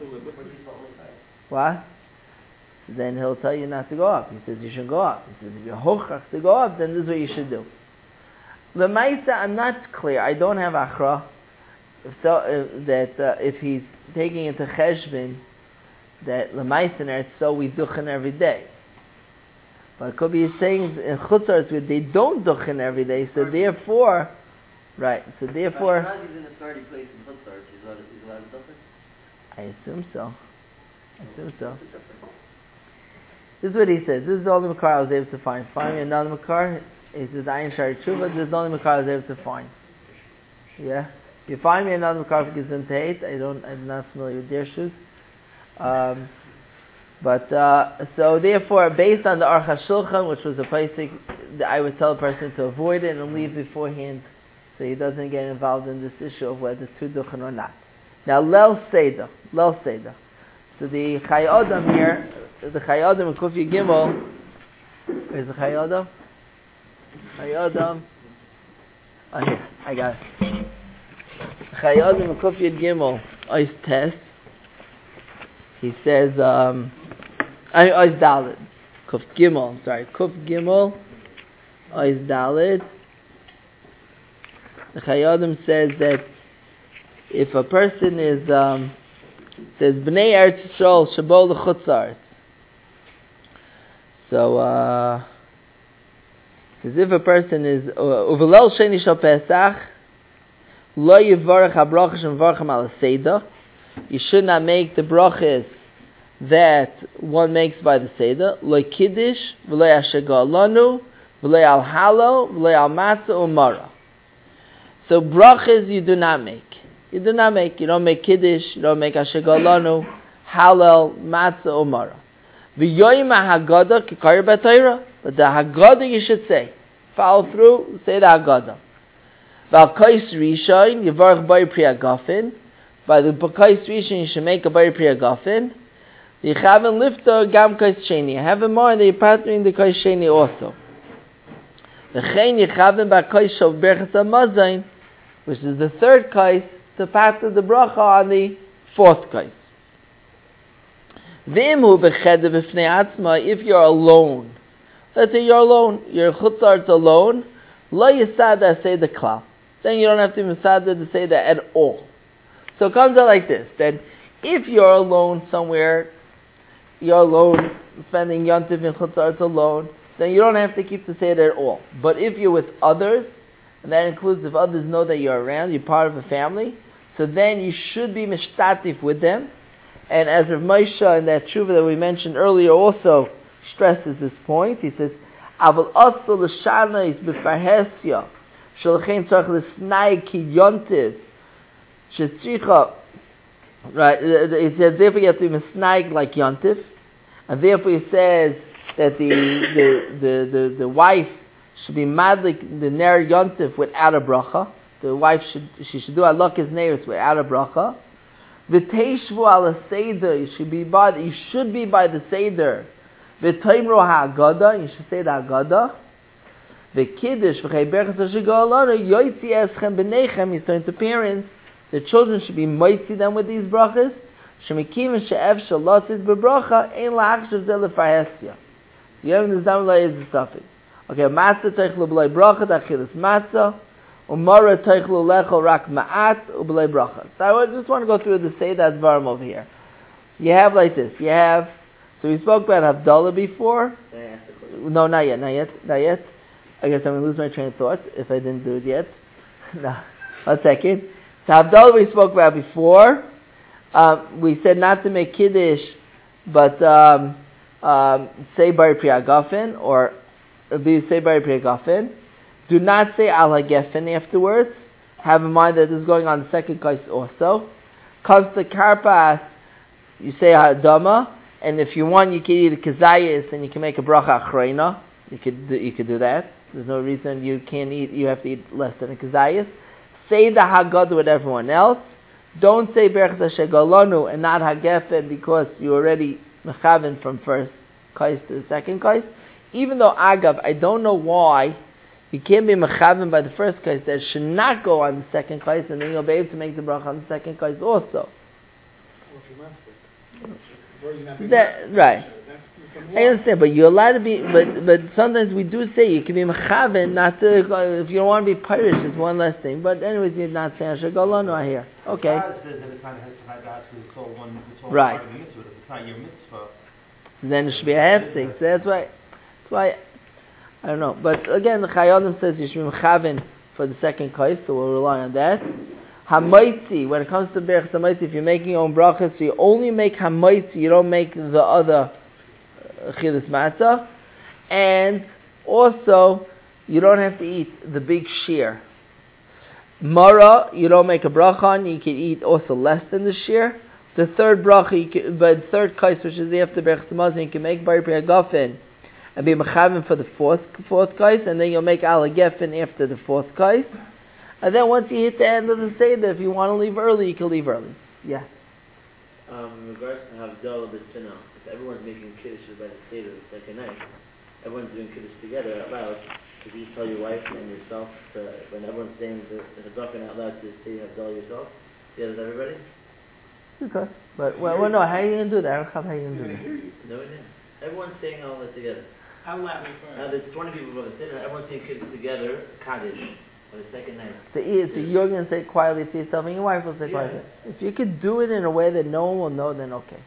What? So then he'll tell you not to go up. He says you should go up. He says if you're hochach to go up, then this is what you should do. The Maisa, I'm not clear. I don't have Achra. If so, uh, that uh, if he's taking into Cheshbin, that the Maisa and so we duchen every day. But it could be saying in Chutzars where they don't duchen every day, so therefore, right, so therefore, Ashkenazi is in a starting place in Chutzar. He's allowed, he's allowed to duchen? I assume so. I assume so. This is what he says. This is the only Makar I was able to find. Find me another Makar. He says, Ayin Shari Tshuva. This is the only Makar I was able to find. Yeah? If you find me another Makar for Gizim Tait, I don't, I'm not familiar with their shoes. Um, But, uh, so therefore, based on the Aruch HaShulchan, which was a basic, I would tell a person to avoid it and leave beforehand so he doesn't get involved in this issue of whether to duchen or not. Now, Lel Seder, Lel Seder. So the Chai Adam here, the Chai Adam in Kufi Gimel, where's the Chai Adam? Chai Adam. Oh, here, I got it. Chai Adam in Kufi Gimel, Ois Tes. He says, um, I Ois Dalet. Kuf Gimel, I'm sorry, Kuf Gimel, Ois Dalet. The Chai Adam says that if a person is, um, says Bnei Eretz Yisrael Shabol L'Chutz Aretz. So, uh, says if a person is Uvelel Sheni Shal Pesach, Lo Yivarech HaBrachas Shemvarchem Al Seder. You should not make the brachas that one makes by the Seder. Lo Kiddush, V'lo Yashega Lanu, V'lo Al Halo, V'lo Al Matzah Umara. So brachas you do not make. You do not make. You don't make Kiddush. You don't make Ashegalanu, Halal, Matzah, Umara. V'yoyim Haggadah kikari b'Torah. But the Haggadah you should say. Follow through. Say the Haggadah. V'al-Kais Rishon Yivarach Bari Pri Hagafin. By the Kais Rishon you should make a Bari Pri Hagafin. Yichaven Lifter Gam Kais Sheni. Have in mind that you're partnering the Kais Sheni also. V'chein Yichaven Ba'Kais Shov Berchas HaMazayin, which is the third Kais, to pattern the bracha on the fourth Kais. V'imhu b'cheder b'fnei atzma, if you're alone, let's say you're alone, you're Chutz Aretz alone, lo yisada say the klal. Then you don't have to misada to say that at all. So it comes out like this, that if you're alone somewhere, you're alone, spending Yontif in Chutz Aretz alone, then you don't have to keep the Seder at all. But if you're with others, and that includes if others know that you're around, you're part of a family, so then you should be mishtatif with them. And as Rav Moshe in that tshuva that we mentioned earlier also stresses this point, he says, Aval asol l'shanais b'farhesya shalchein tzarech l'snai ki yontiv shetzricha. Right, he says therefore you have to be misnaig like yontiv, and therefore he says that the the the the, the wife should be madlik the ner yontiv without a bracha. The wife should she should do halakhes neiros without a bracha. V'teishvu ala seder, you should be by you should be by the seder. V'toimro ha'agada, you should say the haggadah. V'kiddush v'chei berachas ha'shegalanu yoytzi eschem b'neichem. He's saying to parents, the children should be moitzi them with these brachas. Shemikim she'ef shalatzis b'bracha ein la'achshav zeh lefarhesya. You have in the Zamla is the suffix. Okay, matzah teichlu b'lei bracha d'achilas matzah. Umara teichlu lechol rak ma'at u'b'lei bracha. So I just want to go through the Seder Dvarim over here. You have like this. You have, so we spoke about Havdalah before. No, not yet, not yet, not yet. I guess I'm going to lose my train of thought if I didn't do it yet. No, one second. So Havdalah we spoke about before. Um, we said not to make Kiddush, but um, um, say Bari Pri Hagafin, or be say Bari Pri Hagafin. Do not say Al HaGefen afterwards. Have in mind that this is going on the second kais also. Comes to Karpas, you say Ha'adama, and if you want, you can eat a Kazayas, and you can make a Bracha Achreina. You could do, you could do that. There's no reason you can't eat, you have to eat less than a Kazayas. Say the Haggadah with everyone else. Don't say Berachas HaShegalanu and not HaGefen because you already mechaven from first kais to the second kais. Even though Agav, I don't know why you can't be mechaven by the first kais, that should not go on the second kais, and then you'll be able to make the bracha on the second kais also. That, right. I understand, but you're allowed to be, but but sometimes we do say you can be mechaven, not to, if you don't want to be pirish, it's one less thing. But anyways, you're not saying Shagalanu I hear. Okay. Right. Then it should be a hefsek. So that's why, that's why, I don't know. But again, the Chayyim says you should be mechaven for the second kais, so we'll rely on that. Hamaitzi, when it comes to Berachas Hamaitzi, if you're making your own brachas, so you only make Hamaitzi, you don't make the other Chilas Matzah. And also, you don't have to eat the big shear. Mara, you don't make a bracha on, you can eat also less than the shear. The third bracha, you can, but third kais, which is after Berachas Hamaitzi, you can make Bari Pri Hagafin and be mechaven for the fourth fourth kais, and then you'll make Al HaGefen after the fourth kais. And then once you hit the end of the Seder, if you want to leave early, you can leave early. Yeah. Um, in regards to Havdalah B'Sinah, if everyone's making Kiddush by the Seder the second night, everyone's doing Kiddush together out loud, if you just tell your wife and yourself, to, when everyone's saying the, the Hadafen out loud, to say Havdalah yourself, together with everybody? You could. But, well, well, no, how are you going to do that? I don't know how are you going to do that. No, we didn't. Everyone's saying all that together. Out loud. Now there's twenty people from the Seder, everyone's saying Kiddush together, Kaddish, on the second night. So, so you're going to say quietly to yourself, and your wife will say Yeah. quietly. If you could do it in a way that no one will know, then okay.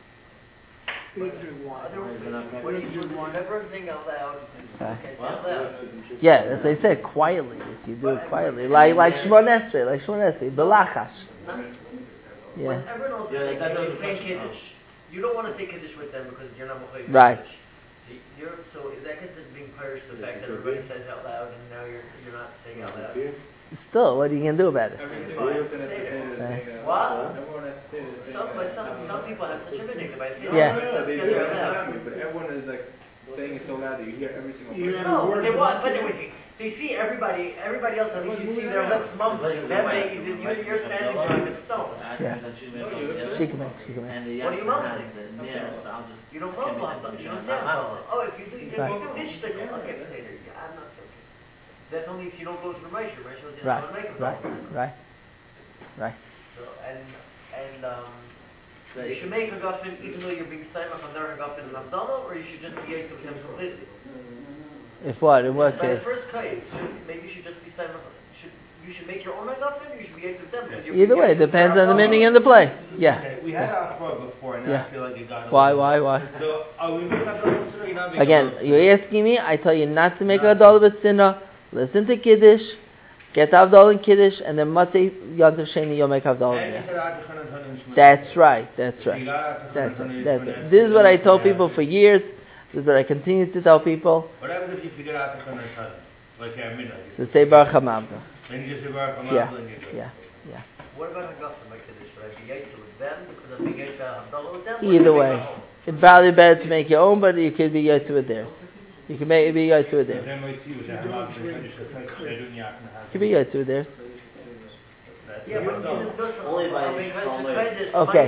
We need to do one. Why is it not What practical? do you do? Everyone's saying out loud. Okay. Okay, say What? out loud. Yeah, as I said, quietly. If you do it quietly, like like Shmon Esrei, like Shmon Esrei, belachash. Not- Yeah. When everyone else Yeah, is that saying, doesn't saying touch Kiddush, you don't want to say Kiddush with them because you're not Mechoyev Right. Kiddush. So, you're, so is that considered being parish the fact that everybody says out loud and now you're you're not saying out loud? Still, what are you going to do about it? Everything Fine. within a Seder is Right. saying it. What? Everyone has Seder is saying Some, it. but some, some people have such a minute by saying Yeah. No, no, they do together it out loud. around me, but everyone is like saying it so loud that you hear every single You person. hear No, Words they of want, the but anyway, so you see everybody, everybody else, at least you see their lips mumbling, them amazing, you, you're standing there like a stone. Yeah. She can make, she can make. And the What do you Yasser mumble? has the Ner, so I'll just. You don't Can mumble, be you that don't function. say I'm mumble. Oh, if you do, if Right. you do this shtickle, okay, Seder, yeah, I'm not joking. That's only if you don't go to Ramesh, Ramesh will just Right, don't make a right, mumble. right, right. So, and, and, um, Right. you should make a guffin even though you're being simon on their guffin and Abdallah, or you should just be able to them completely. If what? In what By the case? first case, maybe you should just be simon. Should you should make your own guffin, or you should be able to them. because you're Either way, it being depends on the Abdallah. meaning and the play. Yeah. Okay, we had Achbar before, and now Yeah. I feel like it got. Why, over. why, why? So, are we making a double sinner? You're not making Again, a double you're sinner. asking me, I tell you not to make a Havdalah B'Sinah, listen to Kiddush, get Havdalah in Kiddush, and then Matzei Yantav Sheni, you'll make Havdalah And you in said Atachan and Tanan Shmona. That's right, that's If you right. got Atachan That's and it. Tanan That's Shmona, it. This is what I told then people for years. This is what I continue to tell people. What happens if you forget Atachan and Tanan? Like at midnight. To say Baruch HaMamda. Then you just say Baruch Hamad Yeah, and you're good. yeah, yeah. What about a guffin like Kiddush? Should I be yaitza with them because I'm being yaitza Abdallah with them? or Either should I make way. my own? It's probably better to make your own, but you could be yotze with theirs. You can make, be yotze with theirs. Then we see what Hamad and Kaddish are doing Yak and You can be yotze with theirs. That's Yeah, but Abdallah. you just do Only by something. Yishmael. Okay.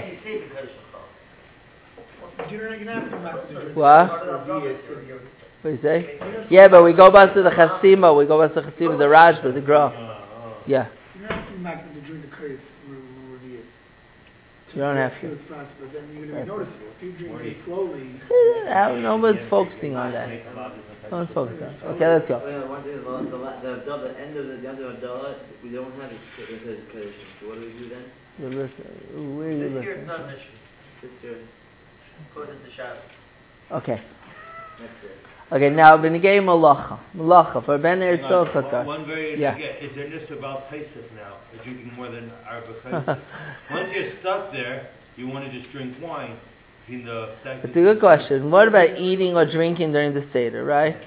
You're not, you're not having to master the What? What do you say? Yeah, but we go back to the Chasima, we go back to the Chasima, the Rashba, the Gra. Yeah. You're not having to master the drink the curse reveal. You don't have to. It's fast, but then you're going to be noticeable. If you drink it slowly, Yeah, nobody's focusing on that. No one's focused on it. Okay, let's go. Oh, yeah, one thing is, the, the, the, the, the end of the, the end of Abdallah, we don't have it, it says Kaddish. So what do we do then? You listen. Where are you This year it's listening? not an issue. This year, According to Shabbos. Okay. next year. Okay, now, Benigay Malacha. Malacha, for Ben Eretz One- Chatzar. One very, Yeah. yeah. Is there just about Pesach now? Are drinking more than Arba Pesach? Once you're stuck there, you want to just drink wine. In the It's a good question. What about eating or drinking during the Seder, right?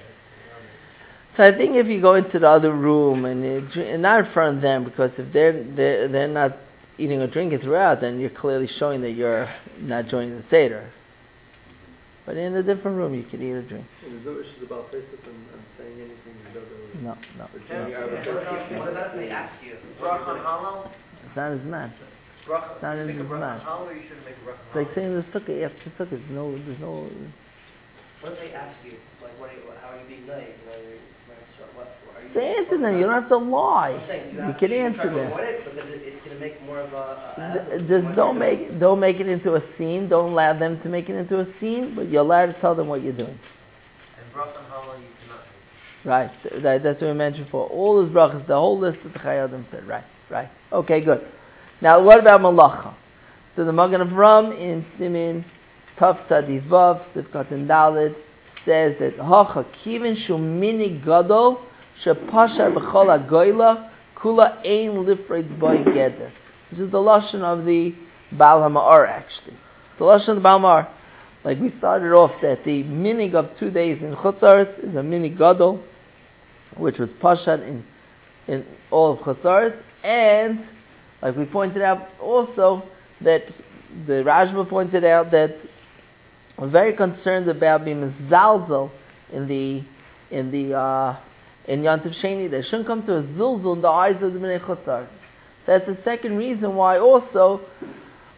So I think if you go into the other room and, you drink, and not in front of them, because if they're, they're they're not eating or drinking throughout, then you're clearly showing that you're not joining the Seder. But in a different room, you can eat or drink. There's no issues about Pesach and, and saying anything. No, no. What about if they ask you? Brach on halal? It's not as mad. Brach, Not you in make a this brach on man. halal or you shouldn't make a brach It's on like halal? saying the sukkah after sukkah. There's no, there's no. What if they ask you, like, what are you, how are you being nice? You know, you're, what, are you... Say answer them. You don't have to lie. I'm saying, You have can to answer try to them. avoid it because it, it's going to make more of a... a Th- Just don't make don't make it into a scene. Don't allow them to make it into a scene. But you're allowed to tell them what you're doing. And brach on halal you cannot. Right. Th- That, that's what we mentioned for all his brachas. The whole list that the Chayadim said. Right. Right. Okay. Good. Now, what about malacha? So the Magen Avram in Simin Tav Tzadis Vav Sivkat and Daled says that Hacha Kivin Shumini Gadol Shepasha B'Chol HaGoyla Kula Ein Lifreitz Boy Geder, which is the lashon of the Baal HaMa'ar. Actually, the lashon of the Baal HaMa'ar. Like we started off that the minig of two days in Chutzaretz is a minig Gadol, which was Pashat in in all of Chutzaretz, and like we pointed out also that the Rashba pointed out that we're very concerned about being zalzel in the in the uh, in Yantiv Sheni. There shouldn't come to a zilzul in the eyes of the Bnei Chutzar. That's the second reason why also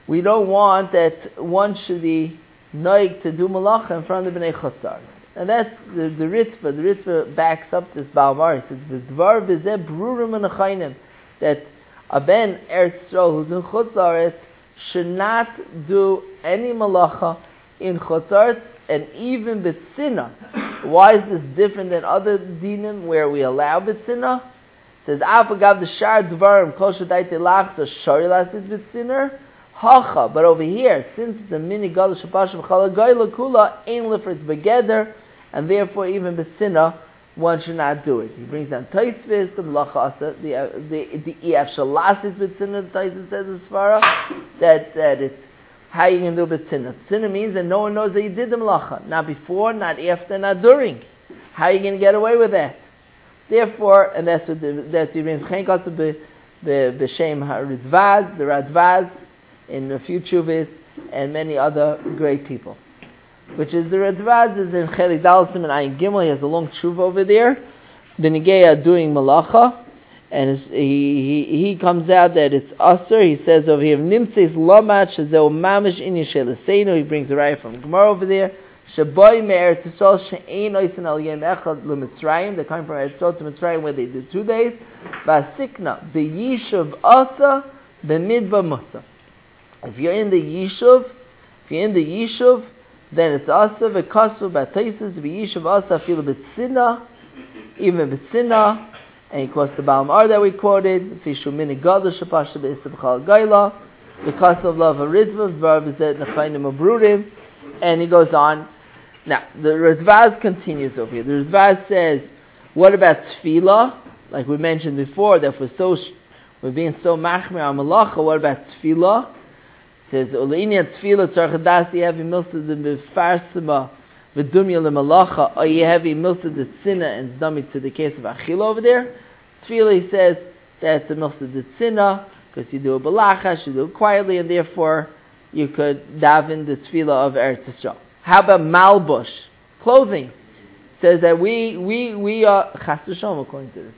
we don't want that one should be noig to do malacha in front of Bnei Chutzar. And that's the, the Ritva. The Ritva backs up this Balmar. It says, V'dvar b'zeh brurim anachayim, that a ben Eretz Yisrael who's in Chutzar should not do any malacha in Chutzar, and even b'tzina. Why is this different than other dinim where we allow b'tzina? It says, Afagav the shar dvarim kol shadai telach so shari lasid b'tziner. Hacha, but over here, since the mini gadol shapashim chala goyla kula ain't lifritz begeder, and therefore even b'tzina one should not do it. He brings down Taisvis, the Malacha Asa, the the the Ef Shalasis b'tzina. The Taisvis says in Svara that that it's how you can do b'tzina. B'tzina means that no one knows that you did the Malacha, not before, not after, not during. How are you going to get away with that? Therefore, and that's what the, that's the brings Chen Kasa the b'Shem HaRadvaz, the Radvaz, in a few Chuvis, and many other great people. Which is the Radvaz is in Chelik Dalsim and Ayin Gimel. He has a long tshuva over there. The Nigeya doing malacha, and he, he he comes out that it's Aser. He says over here, Nimtzeis Lomach Shezeu Mamish Inyan Sheleseinu. He brings a raya from Gemara over there. Shaboy Me'er Tisol She'ein Oisen Al Yem Echad L'Mitzrayim. They come from Eretz Yisrael to Mitzrayim where they do two days. Vasikna B'Yishuv Asa B'Midba Musa. If you're in the Yishuv, if you're in the Yishuv, then it's Asa v'kasu b'taisus v'yishav Asa afilu b'tzina, even b'tzina, and he quotes the Baal Mar that we quoted, Fishu mini gadol shapasha b'isab chal gayla, because of love of Ritva, v'var v'zet nechayim abrurim, and he goes on. Now, the Radvaz continues over here. The Radvaz says, what about tefillah? Like we mentioned before, that if we're, so, we're being so machmir on malacha, what about tefillah? Says Olinian Tefillah Tzarchadas Yehavi Milsa the Mefarsima V'Dumya LeMalacha or Yehavi Milsa the Tzina and Zdami to the case of Achila over there. Tefillah, he says that's a Milsa the Tzina because you do a balacha, you do it quietly, and therefore you could daven the Tefillah of Eretz Yisrael. How about Malbush, clothing? It says that we we we are Chas v'Shalom according to this.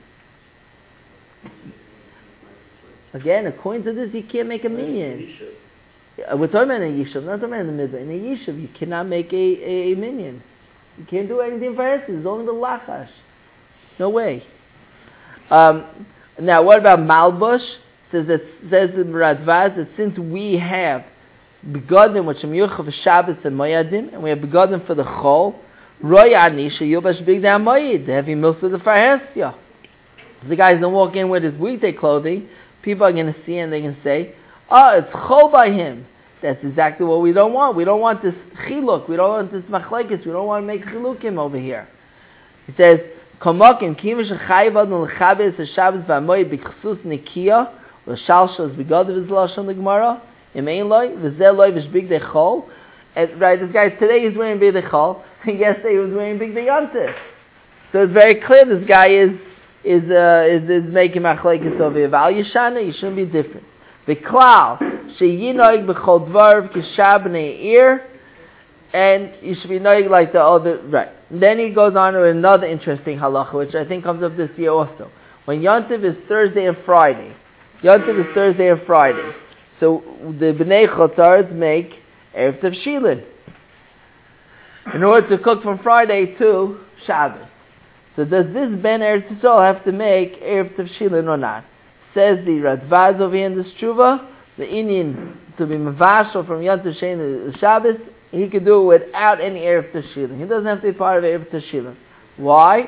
Again, according to this, you can't make a minyan. We're talking about in a yishuv, not talking about in the middle. In a yishuv, you cannot make a, a, a minyan. You can't do anything for Eretz. It's only the lachash. No way. Um, now, what about Malbush? Says that says in Radvaz that since we have begotten with Shemyucha Shabbos and Moyadim, and we have begotten for the Chol, Roy Anisha Yubash Big Dam Moyed, the heavy milk of the Farhesya. The guys don't walk in with his weekday clothing. People are going to see and they're going to say, oh, it's chol by him. That's exactly what we don't want. We don't want this chiluk. We don't want this machlekes. We don't want to make chilukim over here. He says, Komokim kimish chayvad l'chabes ha'shabbos v'amoy b'chsus nikia l'shalshos b'gadav v'zlashon l'gemara imein loy v'zeh loy v'shbig de chol. And right, this guy today he's wearing big de chol, and yesterday he was wearing big de yontif. So it's very clear this guy is is uh, is, is making machlekes over here. Val yishana, you shouldn't be different. The klal sheyinoig b'chol dvar k'shab ne'ir, and you should be noig like the other. Right. And then he goes on to another interesting halacha, which I think comes up this year also. When Yontiv is Thursday and Friday, Yontiv is Thursday and Friday. So the bnei chotzards make erev tavshilin in order to cook from Friday to Shabbos. So does this ben Eretz Yisrael have to make erev tavshilin or not? Says the Radvaz over here in this tshuva, the Indian to be mavashal from Yom Tov Sheni to Shabbos, he could do it without any erev tashilin. He doesn't have to be part of erev tashilin. Why?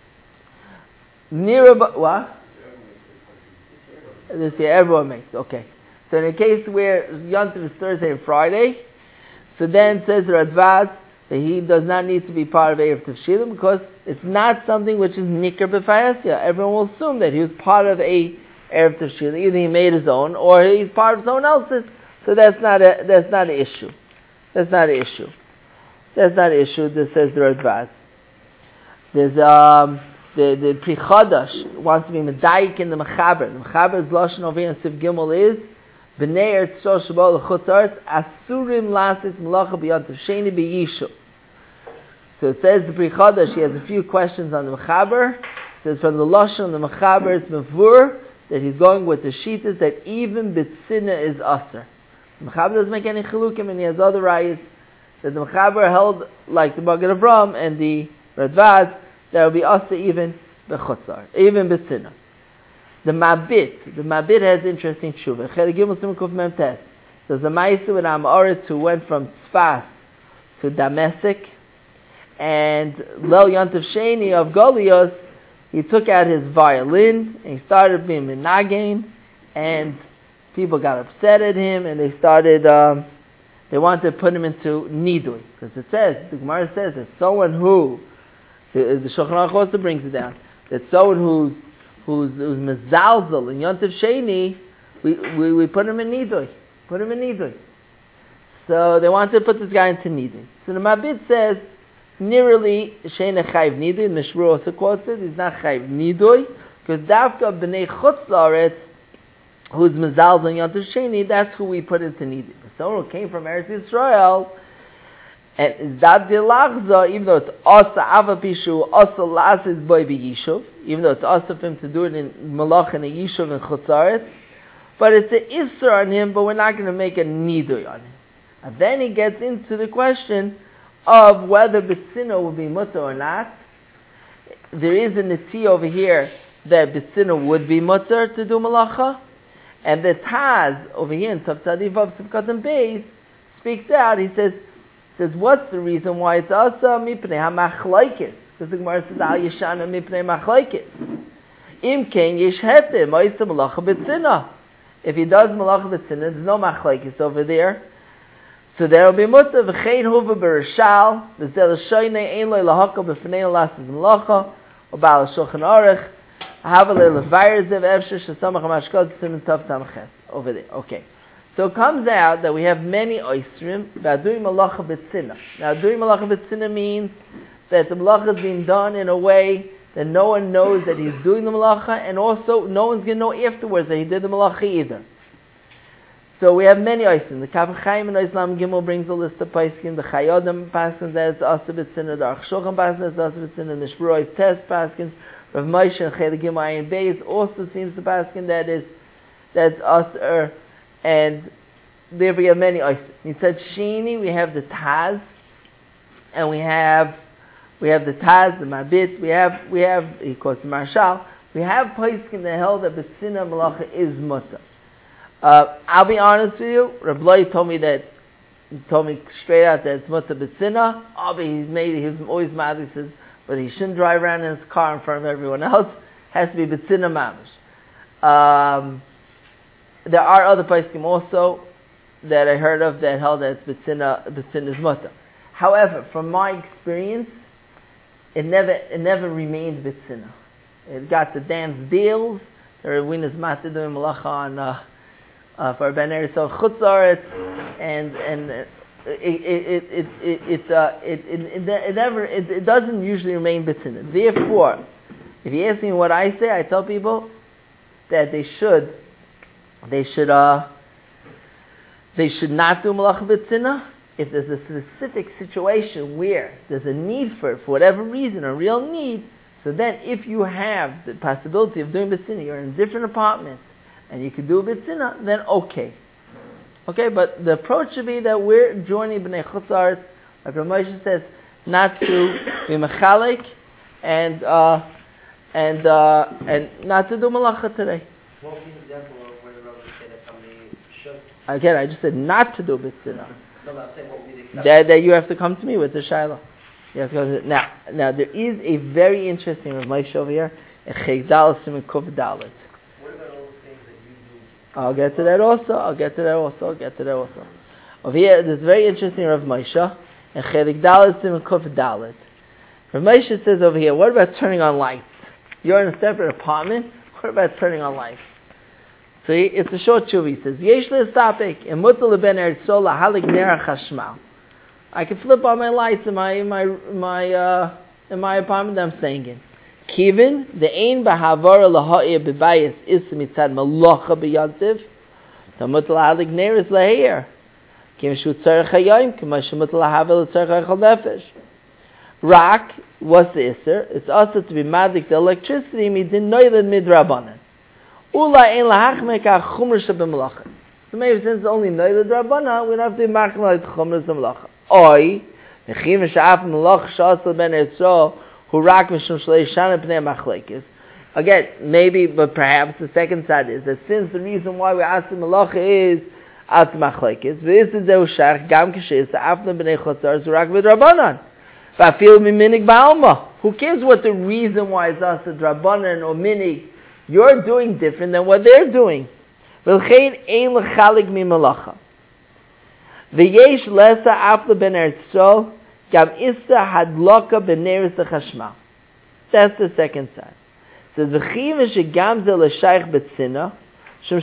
Near about what? This year everyone makes. Okay. So in a case where Yom Tov is Thursday and Friday, so then says the Radvaz that he does not need to be part of erev tashilin because it's not something which is nikar b'fayasya. Everyone will assume that he was part of a erev tashilin. Either he made his own or he's part of someone else's. So that's not a that's not an issue. That's not an issue. That's not an issue. This says the Radvaz. There's um the the Pri Chadash wants to be medayik in the mechaber. The mechaber's lashon over here in Siv Gimel is b'nei Eretz Yisrael sheba'u l'chutz haaretz asurim lasis melacha b'yom tov sheni b'yishuv. So it says the Pri Chadash. He has a few questions on the mechaber. It says from the lashon the mechaber it's mevur that he's going with the shittas that even bitzina is aser. Mechaber doesn't make any chilukim, and he has other rayas that the Mechaber held like the Magen Avram and the Radvad, that would be also even bechutzar, even betzina. The Mabit, the Mabit has interesting tshuva. Chelik Gimel Siman Kuf Mem Tes. There's a Ma'aser with Amoritz who went from Tzfas to Damascus, and Lel Yontif Sheni of Goliath, he took out his violin and he started being menagin, and people got upset at him, and they started, um, they wanted to put him into nidui, because it says, the Gemara says that someone who, the, the Shulchan Aruch also brings it down, that someone who's who's who's mezalzel in Yontif Sheni, we, we we put him in nidui, put him in nidui. So they wanted to put this guy into nidui. So the Mabit says, nearly Sheina Chayv Nidui, Mishru also quotes it, he's not Chayv Nidui, because Davka B'nei Chutz La'aretz, who's Mezalzel and Yontif Sheni, that's who we put into Nidui. Someone who came from Eretz Yisrael, and that Dilachza, even though it's Asa Ava Pishu, Asa Lasis Boy B'Yishuv, even though it's Asa for him to do it in Malach and a Yishuv and Chutz La'aretz, but it's an Isra on him, but we're not going to make a Nidui on him. And then he gets into the question of whether B'tzina will be mutter or not. There is a Nitzi over here that B'tzina would be mutter to do malacha, and the Taz over here in Tav Tzadi Vav Sivkat and Beis speaks out. He says, says what's the reason why it's Asa Mipnei HaMachlaikis? Because the Gemara says Al Yeshana Mipnei Machlaikis. Im Ken Yesh Heter Ma'isa Malacha B'tzina. If he does malacha B'tzina, there's no Machlaikis over there. So there will be mutter v'chein huva b'rishal v'zel shoyne ein loy lahakal b'fnei lasis malacha or ba'al shulchan aruch havalei levayir zev efsher shesamach mashkod simin tav tamches over there. Okay, so it comes out that we have many oisrim that doing malacha b'tzina. Now doing malacha b'tzina means that the malacha is being done in a way that no one knows that he's doing the malacha, and also no one's going to know afterwards that he did the malacha either. So we have many oisim. The Kaf Chaim and Islam Gimel brings a list of paiskim. The Chayodim paskins that it's Asa B'tzina. The Aruch Shulchan paskins that it's Asa B'tzina. The Shmuel Tes paskins. Rav Moshe and Chelik Gimel Ayin Beis also seems to paskin that is that's Asa, and there we have many oisim. He said Shini, we have the Taz, and we have we have the Taz, the Mabit. We have we have he calls the Marshal. We have paiskim that held that B'tzina Malacha is mutter. Uh, I'll be honest with you, Reb Loi told me that, he told me straight out that it's mutter b'tzina. Oh, but he's made, he's always mad, he says, but he shouldn't drive around in his car in front of everyone else. Has to be b'tzina mamish. Um, there are other poskim also that I heard of that held that it's b'tzina, b'tzina's mutter. However, from my experience, it never, it never remained b'tzina. It got the dance deals, the Rewinas Mata doing malacha on, uh, Uh, for Ben Eretz Chutz La'aretz, and and it it it it it uh, it, it, it, it never it, it doesn't usually remain b'tzina. Therefore, if you ask me what I say, I tell people that they should they should uh they should not do malacha b'tzina if there's a specific situation where there's a need for it for whatever reason, a real need. So then, if you have the possibility of doing b'tzina, you're in a different apartment, and you can do a b'tzina, then okay. Okay, but the approach should be that we're joining B'nai Chutz La'aretz, like Rav Moshe says, not to be mechalik, and, uh, and, uh, and not to do malacha today. What would be an example of where the Rabbi said that somebody should? Again, I just said not to do b'tzina. No, but I'm saying what would be the example? That, that you have to come to me with the shayla. You have to come to, now, now, there is a very interesting Rav Moshe over here, a Chegdal Siman Kuf Dalet. I'll get to that also, I'll get to that also, I'll get to that also. Over here, there's very interesting Rav Moshe, and Chelik Dalet Siman Kuf Dalet. Rav Moshe says over here, what about turning on lights? You're in a separate apartment, what about turning on lights? So he, it's a short tshuva, he says, Yesh le'estapek, emutal leben eretz sol lahalig ner hachashmal. I can flip on my lights in my, in my, my, uh, in my apartment that I'm staying in. Kivin, the ein b'havara laha'ir b'bayis is mitzad malacha b'yantiv. Tamut lahalig ner is lahir. Kim shu tzarech hayayim, kim shemut lahavel tzarech ha'chal nefesh. Rak, what's the iser? It's also to be madik the electricity midin noiled midrabanan. Ula ein lahachmek ha'chumr sheb'malacha. So maybe since it's only Noilad Rabbana, we don't have to be Machmal Chumras Malacha. Oi, Mechim Sha'af Malach Sha'asal Ben Etzro, Hu Rak Mishum Shalei Shana Pnei Machlekes. Again, maybe, but perhaps the second side is that since the reason why we ask the Malacha is At Machlekes, V'is Zeu Shach Gam K'Sheis Afna B'nei Chotzar Zurak V'Drabanan. V'Afil Minig Ba'alma. Who cares what the reason why it's us a Drabanan or Minig? You're doing different than what they're doing. V'Lchein Ein L'Chalik Mi Malacha. V'Yesh Lesa Afna Ben Erzol Gam Issa Hadloka B'Neris Chashmal. That's the second side. It says V'Chiv Shegam Zeh L'Shaych B'Tzina. Now,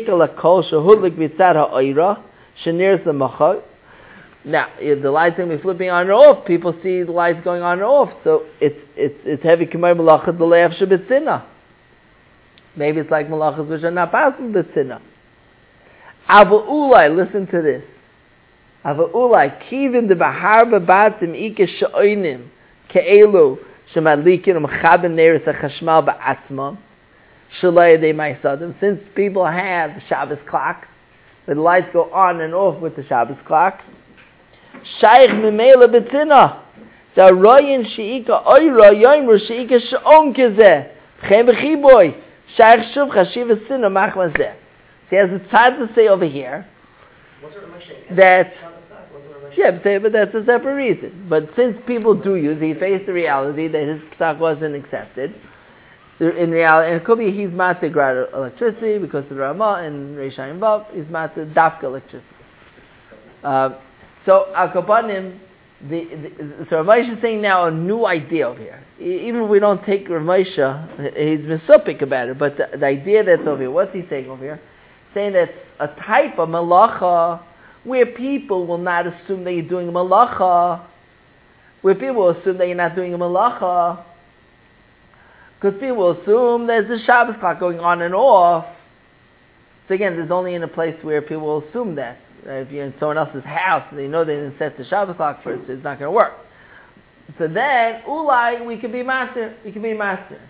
if the light's going to be flipping on and off, people see the lights going on and off, so it's it's it's heavy k'may malachas the le'af shebetzina. Maybe it's like malachas which are not possible betzina. Ava ulai, listen to this. Ava ulai kivim de bahar bebatim ike she'oinim ke'elu shemadlikin umchabim neris ha'chashmal ba'atzmam. Since people have the Shabbos clock, the lights go on and off with the Shabbos clock. Shaykh Mimela Betzina. The Royan Sheika Oira Yoimru Sheika Shaon Kazeh. Chem Bechiboy. Shaykh Shuv Chashiva Sina Machmazeh. He has a time to say over here that, yeah, but that's a separate reason. But since people do use, he faced the reality that his stock wasn't accepted. In reality, and it could be he's matzah grad electricity because of the Ramah and Reishayim Vav, he's matzah dafka electricity. Uh, so Akapanim, the, the so Rav Moshe is saying now a new idea over here. Even if we don't take Rav Moshe, he's misopik about it, but the, the idea that's over here, what's he saying over here? Saying that a type of malacha where people will not assume that you're doing a malacha, where people will assume that you're not doing a malacha. Because people will assume there's a Shabbos clock going on and off. So again, there's only in a place where people will assume that. Uh, if you're in someone else's house, they know they didn't set the Shabbos clock first, so it's not going to work. So then, ulai, we could be master. We could be master.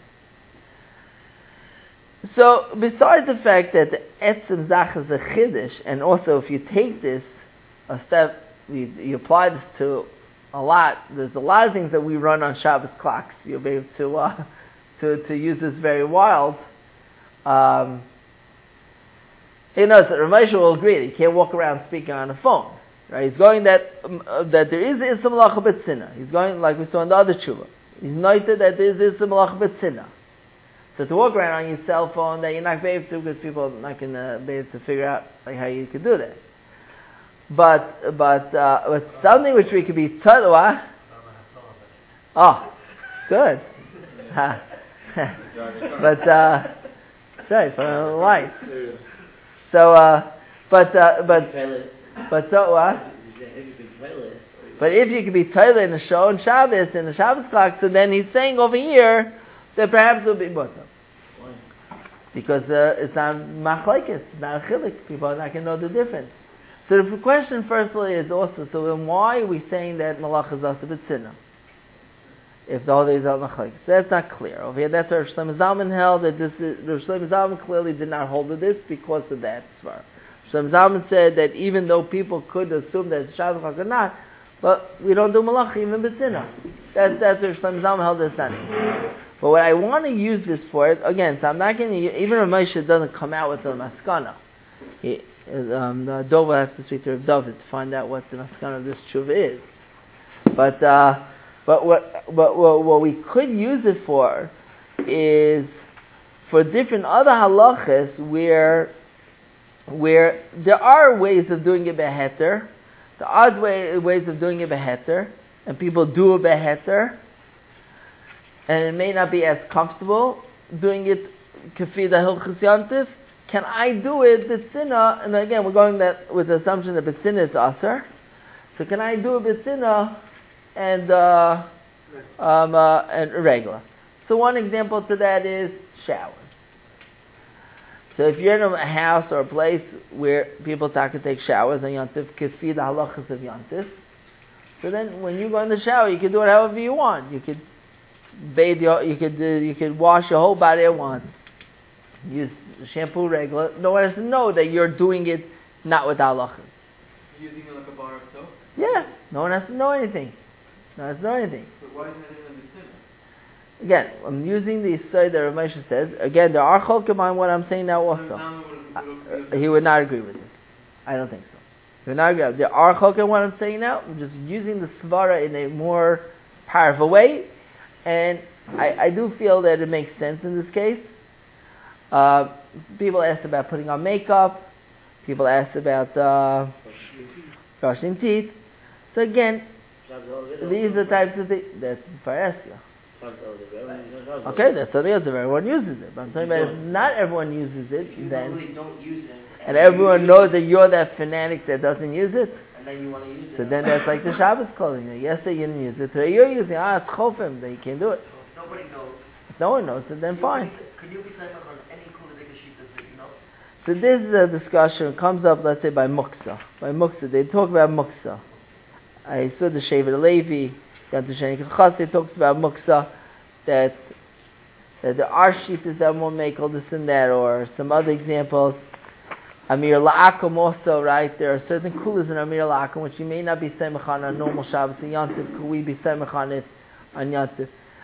So, besides the fact that the etzem zach is a chiddush, and also if you take this a step, you, you apply this to a lot. There's a lot of things that we run on Shabbos clocks. You'll be able to... Uh, To, to use this very wild, um, you know, so Rav Moshe will agree that you can't walk around speaking on the phone, right? He's going that um, uh, that there is Issa Malacha B'Tzina. He's going like we saw in the other tshuva. He's noted that there is Issa Malacha B'Tzina. So to walk around on your cell phone that you're not able to, because people are not going to be able to figure out like how you could do that. But but uh, but something which we could be taught. What? Oh, good. but uh, sorry for the light. So, uh, but uh, but but so what? Uh, but if you could be toilet in the show and Shabbos in the Shabbos clock, so then he's saying over here that perhaps it'll be mutter. Because uh, it's not machlekes, it's not a chilik. People are not going to know the difference. So the question firstly is also, so then why are we saying that malach is also b'tzina? If the holiday is al machlekes, that's not clear. Over here, that's where Shlomo Zalman held that this is. Shlomo Zalman clearly did not hold to this because of that svar. Shlomo Zalman said that even though people could assume that it's Shabbos or not, but we don't do malach even b'tzina. That's that's where Shlomo Zalman held this on. But what I want to use this for, again, so I'm not going to, even Rav Moshe doesn't come out with a maskana. He, um, the Dov has to speak to Rav David to find out what the maskana of this tshuva is. But, uh, but what, but what, what we could use it for is for different other halachas where, where there are ways of doing it beheter, there are way, ways of doing it beheter, and people do it beheter, and it may not be as comfortable doing it kafida hilchus yantif. Can I do it b'tzina? And again, we're going that with the assumption that b'tzina is aser. So can I do it b'tzina and uh, um, uh, and regular? So one example to that is showers. So if you're in a house or a place where people talk to take showers on yantif, kafida halachas of yantif, so then when you go in the shower, you can do it however you want. You could bathe your, you could uh, you could wash your whole body at once. Use shampoo regular. No one has to know that you're doing it not with the halachas. Using it like a bar of soap? Yeah, no one has to know anything. No one has to know anything. But why isn't it in the sin? Again, I'm using the story that Rav Moshe says. Again, there are cholkim on what I'm saying now also. Uh, he would not agree with it. I don't think so. He would not agree. There are cholkim on what I'm saying now. I'm just using the svara in a more powerful way. And I, I do feel that it makes sense in this case. Uh, people asked about putting on makeup. People asked about uh, brushing teeth. So again, these are the types of things. That's for Esya. Okay, that's something else if everyone uses it. But I'm talking about if not everyone uses it, If you then normally don't use it, and everyone knows that you're that fanatic that doesn't use it, and then you want to use it. so then that's like the Shabbos clothing. Yesterday you didn't use it, today you're using it. Ah, it's chofim, then you can't do it. If nobody knows. If no one knows it, then fine. Could you be saying on any Kuladika sheet that you know? So this is a discussion, comes up, let's say, by Muksa. By Muksa, they talk about Muksa. I saw the Shevet Levi, Yontif Sheni Chassid talks about Muksa, that, that there are sheetas that won't make all this and that, or some other examples. Amir La'akum also, right? There are certain kulas in Amir La'akum which you may not be semech on a normal Shabbos and Yontif. Could we be semech on it on Yontif?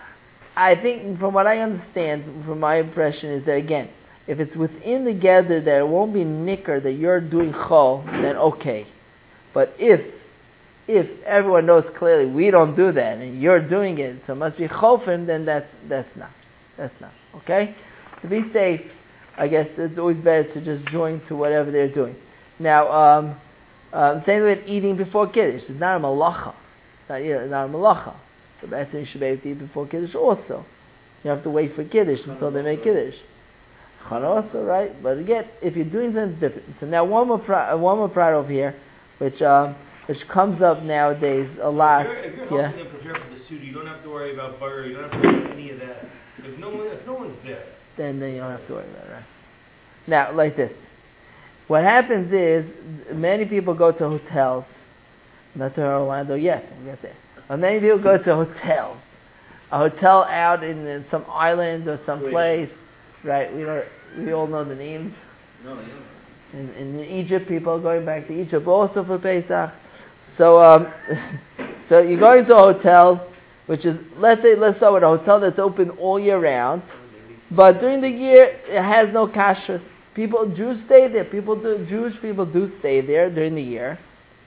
I think, from what I understand, from my impression, is that again, if it's within the gather that it won't be nicker that you're doing chol, then okay. But if if everyone knows clearly we don't do that and you're doing it, so it must be chofen, then that's that's not. That's not. Okay? To be safe, I guess it's always better to just join to whatever they're doing. Now, um, uh, same with eating before Kiddush. It's not a malacha. It's not, it's not a malacha. So that's when you should be able to eat before Kiddush also. You have to wait for Kiddush until they make Kiddush. Chana also, right? But again, if you're doing something different. So now one more, pri- one more part over here, which um, which comes up nowadays a lot. If you're, if you're yeah. helping them prepare for the suit, you don't have to worry about butter, you don't have to worry about any of that. If no one, if no one's there. Then, then you don't have to worry about it, right? Now, like this. What happens is, many people go to hotels. Not to Orlando yet, we'll get there. But many people go to hotels. A hotel out in, in some island or some place, right? We don't, we all know the names. No, no. In, in Egypt, people are going back to Egypt also for Pesach. So, um, so you're going to a hotel, which is, let's say, let's start with a hotel that's open all year round, but during the year it has no kashrus. People, Jews stay there. People do, Jewish people do stay there during the year.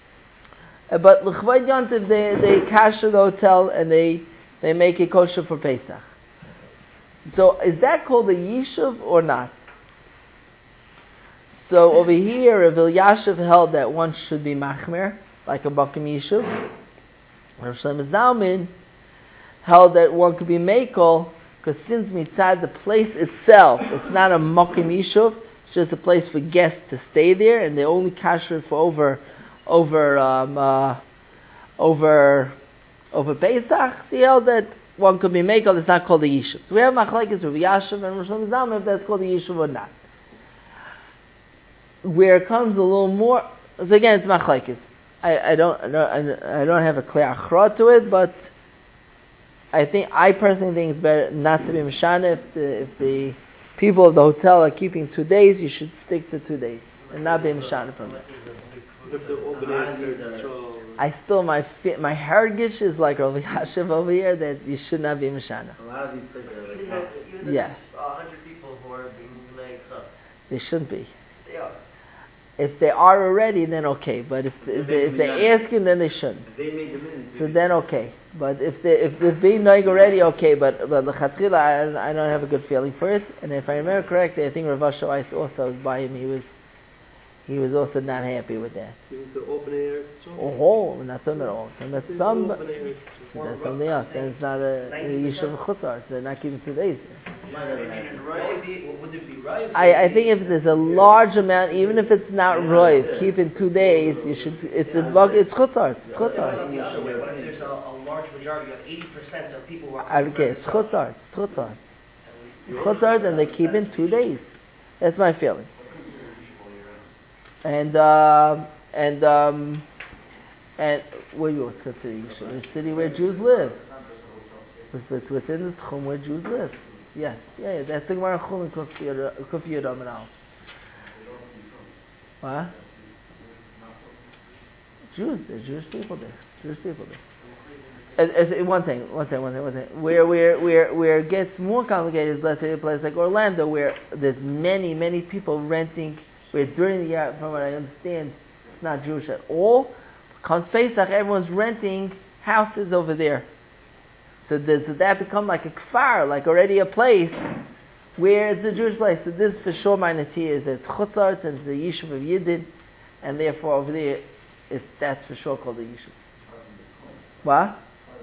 Uh, but l'chvod Yontif, they they kasher the hotel and they they make it kosher for Pesach. So is that called a yishuv or not? So over here, Rav Elyashiv held that one should be machmer, like a bakim yishuv. Rav Shlomo Zalman held that one could be mekel, because since mitzad the place itself, it's not a makim yishuv, it's just a place for guests to stay there, and they only kasher for over, over, um, uh, over, over Pesach. He held that one could be mekel. It's not called a yishuv. So we have machlekes Rav Elyashiv and Rav Shlomo Zalman if that's called a yishuv or not. Where it comes a little more, so again, it's machlekes. I, I don't, I don't, I don't have a clear achra to it, but I think, I personally think it's better not to be mishana. If the, if the people of the hotel are keeping two days, you should stick to two days and not be mishana from it. I still, my my heritage is like Rav Elyashiv over here, that you should not be mishana. A lot of these places are like Even that. if, even if Yeah. there's a hundred people who are being made up, They shouldn't be. they are. If they are already, then okay. But if, if, they, if they're asking, then they shouldn't. If they made the minutes, So then okay. But if they if they're being knowing already, okay. But but the chatzila, I, I don't have a good feeling for it. And if I remember correctly, I think Rav Asher Weiss also was by him. He was he was also not happy with that. The open air. Oh, not some at all. And that's some. Open air. So that's something else. Then it's not a, a yishuv chutzar. So they're not keeping two days. Would it be right? I, I think if there's a large amount, even if it's not roiv, keeping two days, you should. It's a bug. It's chutzar. It's chutzar. The other way, what if there's a, a large majority of eighty percent of people who are I don't care. It's chutzar. It's chutzar. Chutzar, and they keep in two days. That's my feeling. And uh, and um, and where you what's the city? The city where Jews live. It's within the tchum where Jews live. Yes, yeah, yeah. That's the Gemara Chulin Kuf Yodam and Al. What? Jews, there's Jewish people there. Jewish people there. And, and one thing, one thing, one thing, one thing. Where, where, where, where it gets more complicated is, let's say, a place like Orlando, where there's many, many people renting, where during the year, from what I understand, it's not Jewish at all. Comes Pesach, everyone's renting houses over there. So, the, so that become like a kfar, like already a place where it's a Jewish place. So this for sure my natia is it's chutzarts and it's the yishuv of Yidden, and therefore over there, it's, that's for sure called the yishuv. What?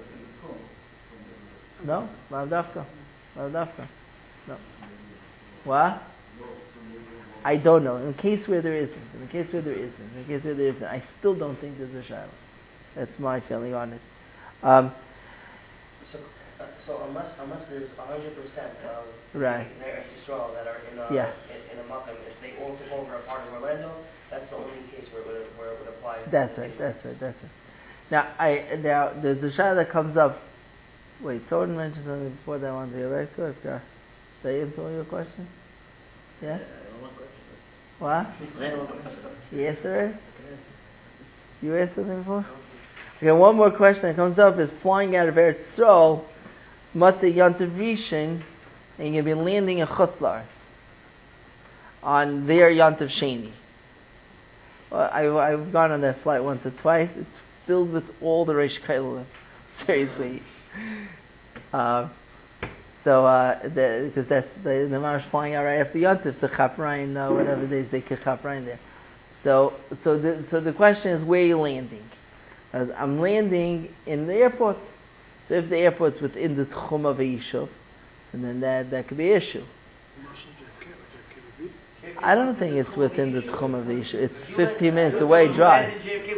No, Lavdafka. Lavdafka. No. What? I don't know. In case where there isn't, in the case where there isn't, in the case where there isn't, I still don't think there's a shadow. That's my feeling on it. Um, So, uh, so unless unless there's a hundred percent of Right. the Eretz Yisrael that are in a Yeah. in, in a makam, if they all took over a part of Orlando, that's the only case where it would, where it would apply. That's right. That's right. That's right. Now, I now there's a shadow that comes up. Wait, someone mentioned something before that I wanted to get back to. I forgot. Did I answer all your questions? Yeah. I don't want questions. What? I don't want questions. You answered it? You asked something before? Okay, one more question that comes up is flying out of Eretz Yisrael, Matzah Yantav Rishon, and you're going to be landing in Chutz La'aretz on their Yantav Sheni. Well, I, I've gone on that flight once or twice. It's filled with all the Reish Kailah. Seriously. Um, so, because uh, that's the, the Marash flying out right after Yantav, so Chaf Ryan, uh, whatever it is, they kick Chaf Ryan there. So, so the so the question is, where are you landing? As I'm landing in the airport. So if the airport's within the tchum of a yishuv, and then that that could be an issue. I don't think it's within the tchum of the yishuv. It's fifteen minutes away drive.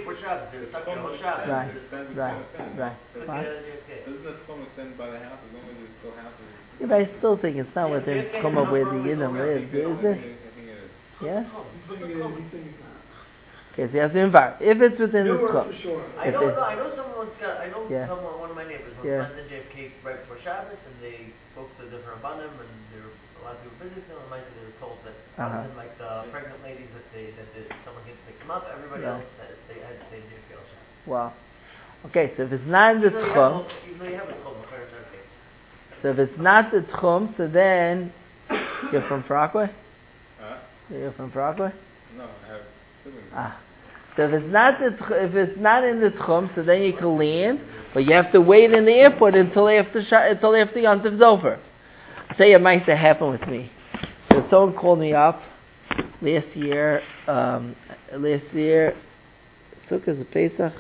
Right, right, right. What? Doesn't the tchum extend by the house as long as there's still houses? Yeah, but I still think it's not within the tchum of where the yidden lives, is it? I think it is. Yeah. He's thinking it is, he's thinking it's not. Okay, so you have to invite. If it's within the Newark tchum. for sure. I If know, it- no, I know someone's got, I know Yeah. someone, one of my neighbors was Yeah. went to J F K right before Shabbos, and they spoke to different rabbanim, and there were a lot of people visiting them, and like they were told that, Uh-huh. other than like the pregnant ladies that they, that they, someone came to pick them up, everybody Right. else, that they had to stay in J F K all Shabbos. Wow. Okay, so if it's not in the Even though you tchum, have a- even though you have a tchum, okay, okay. so if it's not the tchum, so then you're from Rockaway? Huh? You're from Rockaway? No, I have siblings. Ah. So if it's not the tch- if it's not in the tchum, so then you can land, but you have to wait in the airport until after sh- until after Yantiv's over. I'll tell you a mice that happened with me. So someone called me up last year. Um, last year, Sukkot, Pesach.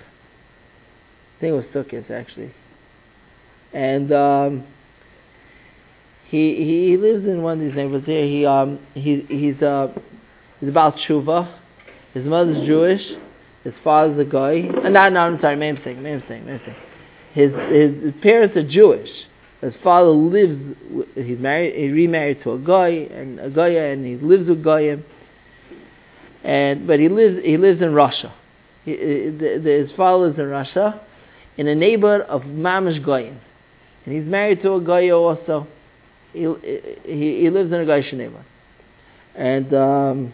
I think it was Sukkot actually, and um, he, he he lives in one of these neighborhoods here. He um he he's uh he's about tshuva. His mother's Jewish. His father's a guy. Uh, no, no, I'm sorry. Ma'am saying, ma'am saying, ma'am saying. His, his his parents are Jewish. His father lives. He's married. He remarried to a guy and a guy, and he lives with Goyim. And but he lives he lives in Russia. He, the, the, his father lives in Russia, in a neighborhood of Mamish Goyim, and he's married to a guy also. He he, he lives in a Goyish neighborhood, and um,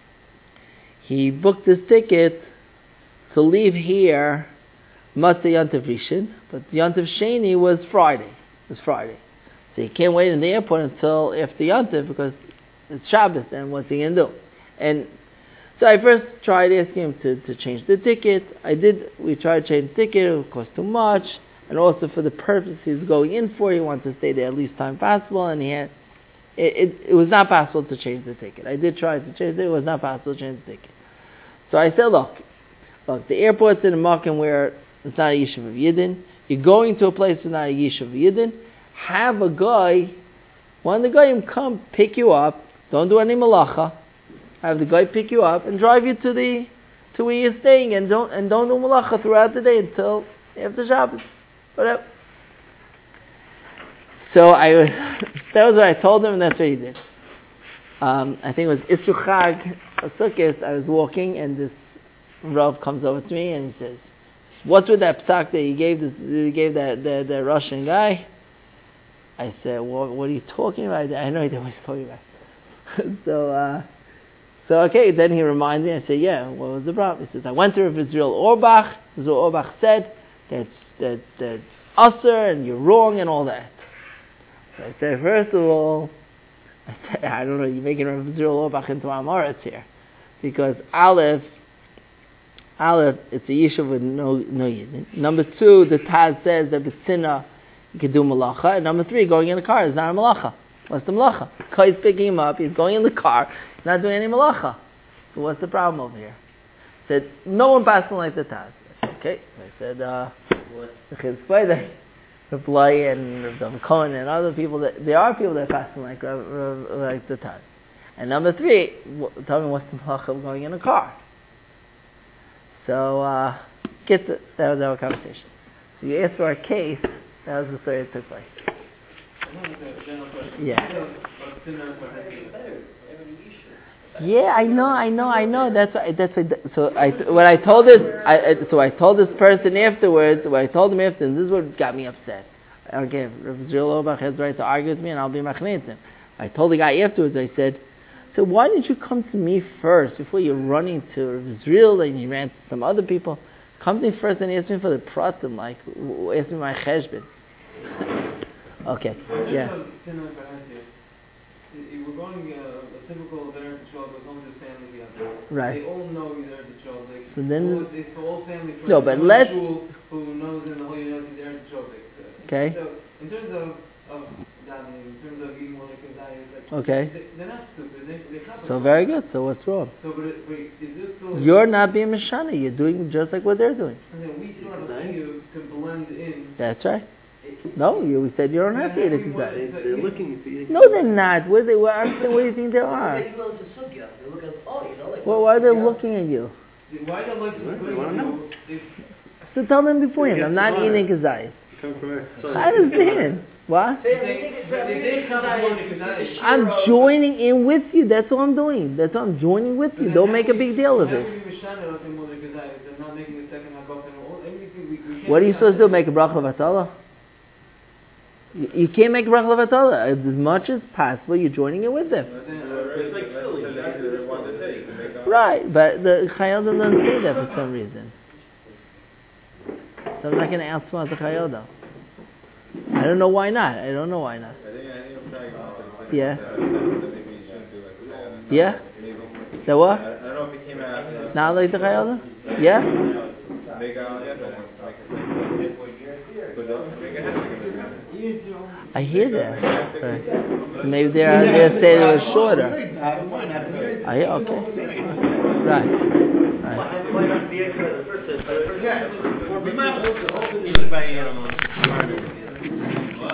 he booked his ticket to leave here Matzah Yantav Rishon, but Yantav Sheni was Friday. It was Friday. So he can't wait in the airport until after Yantav because it's Shabbos, and what's he going to do? And so I first tried asking him to, to change the ticket. I did, we tried to change the ticket, it would cost too much, and also for the purpose he was going in for, he wanted to stay there at least time possible, and he had, it, it, it was not possible to change the ticket. I did try to change it, it was not possible to change the ticket. So I said, look, look, the airport's in a market where it's not a yishuv of Yidden. You're going to a place that's not a yishuv of Yidden. Have a guy, one of the guys come pick you up. Don't do any malacha. Have the guy pick you up and drive you to the to where you're staying, and don't and don't do malacha throughout the day until after Shabbos. Whatever. So I that was what I told him, and that's what he did. Um, I think it was Isru Chag Sukkot. I was walking, and this Rav comes over to me and he says, "What's with that psak that you gave this? You gave that the, the Russian guy?" I said, well, "What are you talking about?" I had no idea what he's talking about. so uh, So okay, then he reminds me. I say, yeah, what was the problem? He says, I went to Rav Israel Orbach. Israel Orbach said that's that that's usher and you're wrong and all that. So I said, first of all, I said, I don't know, you're making Rav Israel Orbach into Amoritz here, because Aleph, Aleph, it's a yishuv with no no yidin. Number two, the Taz says that b'sinna you can do malacha, and number three, going in the car is not a malacha. What's the malacha? He's picking him up, he's going in the car, he's not doing any malacha. So what's the problem over here? I said, no one passed him like the Taz. I said, okay. I said, uh, the Chizpayda, the Blay and the Cohen and other people, that there are people that pass him like, uh, like the Taz. And number three, w- tell me what's the malacha of going in a car. So, uh, get the, that was our conversation. So you asked for a case, that was the story that took place. Yeah. Yeah, I know, I know, I know. That's why. That's why. So I, when I told this, I, so I told this person afterwards. When I told him afterwards, this is what got me upset. Okay, Rav Israel Orbach has the right to argue with me, and I'll be machnei him. I told the guy afterwards. I said, so why didn't you come to me first before you're running to Rav Israel and you ran to some other people? Come to me first and ask me for the pratim, like ask me my cheshbon. Okay. Yeah. We're going uh, a typical Eretz Yisrael goes home to his family together. Right. They all know he's Eretz Yisrael. Like, So then- all, it's the whole family. No, but let's- who knows in the whole United he's Eretz Yisrael. Okay. So in terms of of davening, in terms of eating one of like Okay. they, they're not stupid. They, they So very good. So what's wrong? So but, it, but is this still? You're not being mishana. You're doing just like what they're doing. And then we still have a few to blend in. That's right. No, you we said you don't have to eat a kazayis. They're looking for you. No, they're not. What, they, what, what do you think they are? They go into sugya. They look at, oh, you know, like. Well, why are they looking at you? Why they like to What? play They wanna with know. you? If So tell them beforehand. They I'm get not some eating kazayis. Come from here. I understand. What? Say, I think it's They- they come Kazayis, along to it's Kazayis. a I'm shiro. joining in with you. That's all I'm doing. That's all I'm joining with you. Don't make a big deal of How it. can we be mishana of him with the Kazayis? They're not making a second hakaf and all everything. We, we can't What are you be supposed to do? mishana. Make a bracha levatala? You, you can't make a bracha levatala. As much as possible, you're joining in with them. It's like silly. They want to say you can make a- Right, but the Chayyada doesn't say that for some reason. So I'm not going to outsmart the Chayyada. I don't know why not. I don't know why not. I think I think I'm trying to say Yeah. that maybe you shouldn't do like that. Yeah? Maybe. So what? I, I don't know if it came out. Uh, Not like the Chayyada? Yeah? Make out, yeah, but make it like- but don't make it happen. I hear that. Right. So maybe they're out there saying it was shorter. I hear, okay. Right. Right. Why not be a the first? Yeah.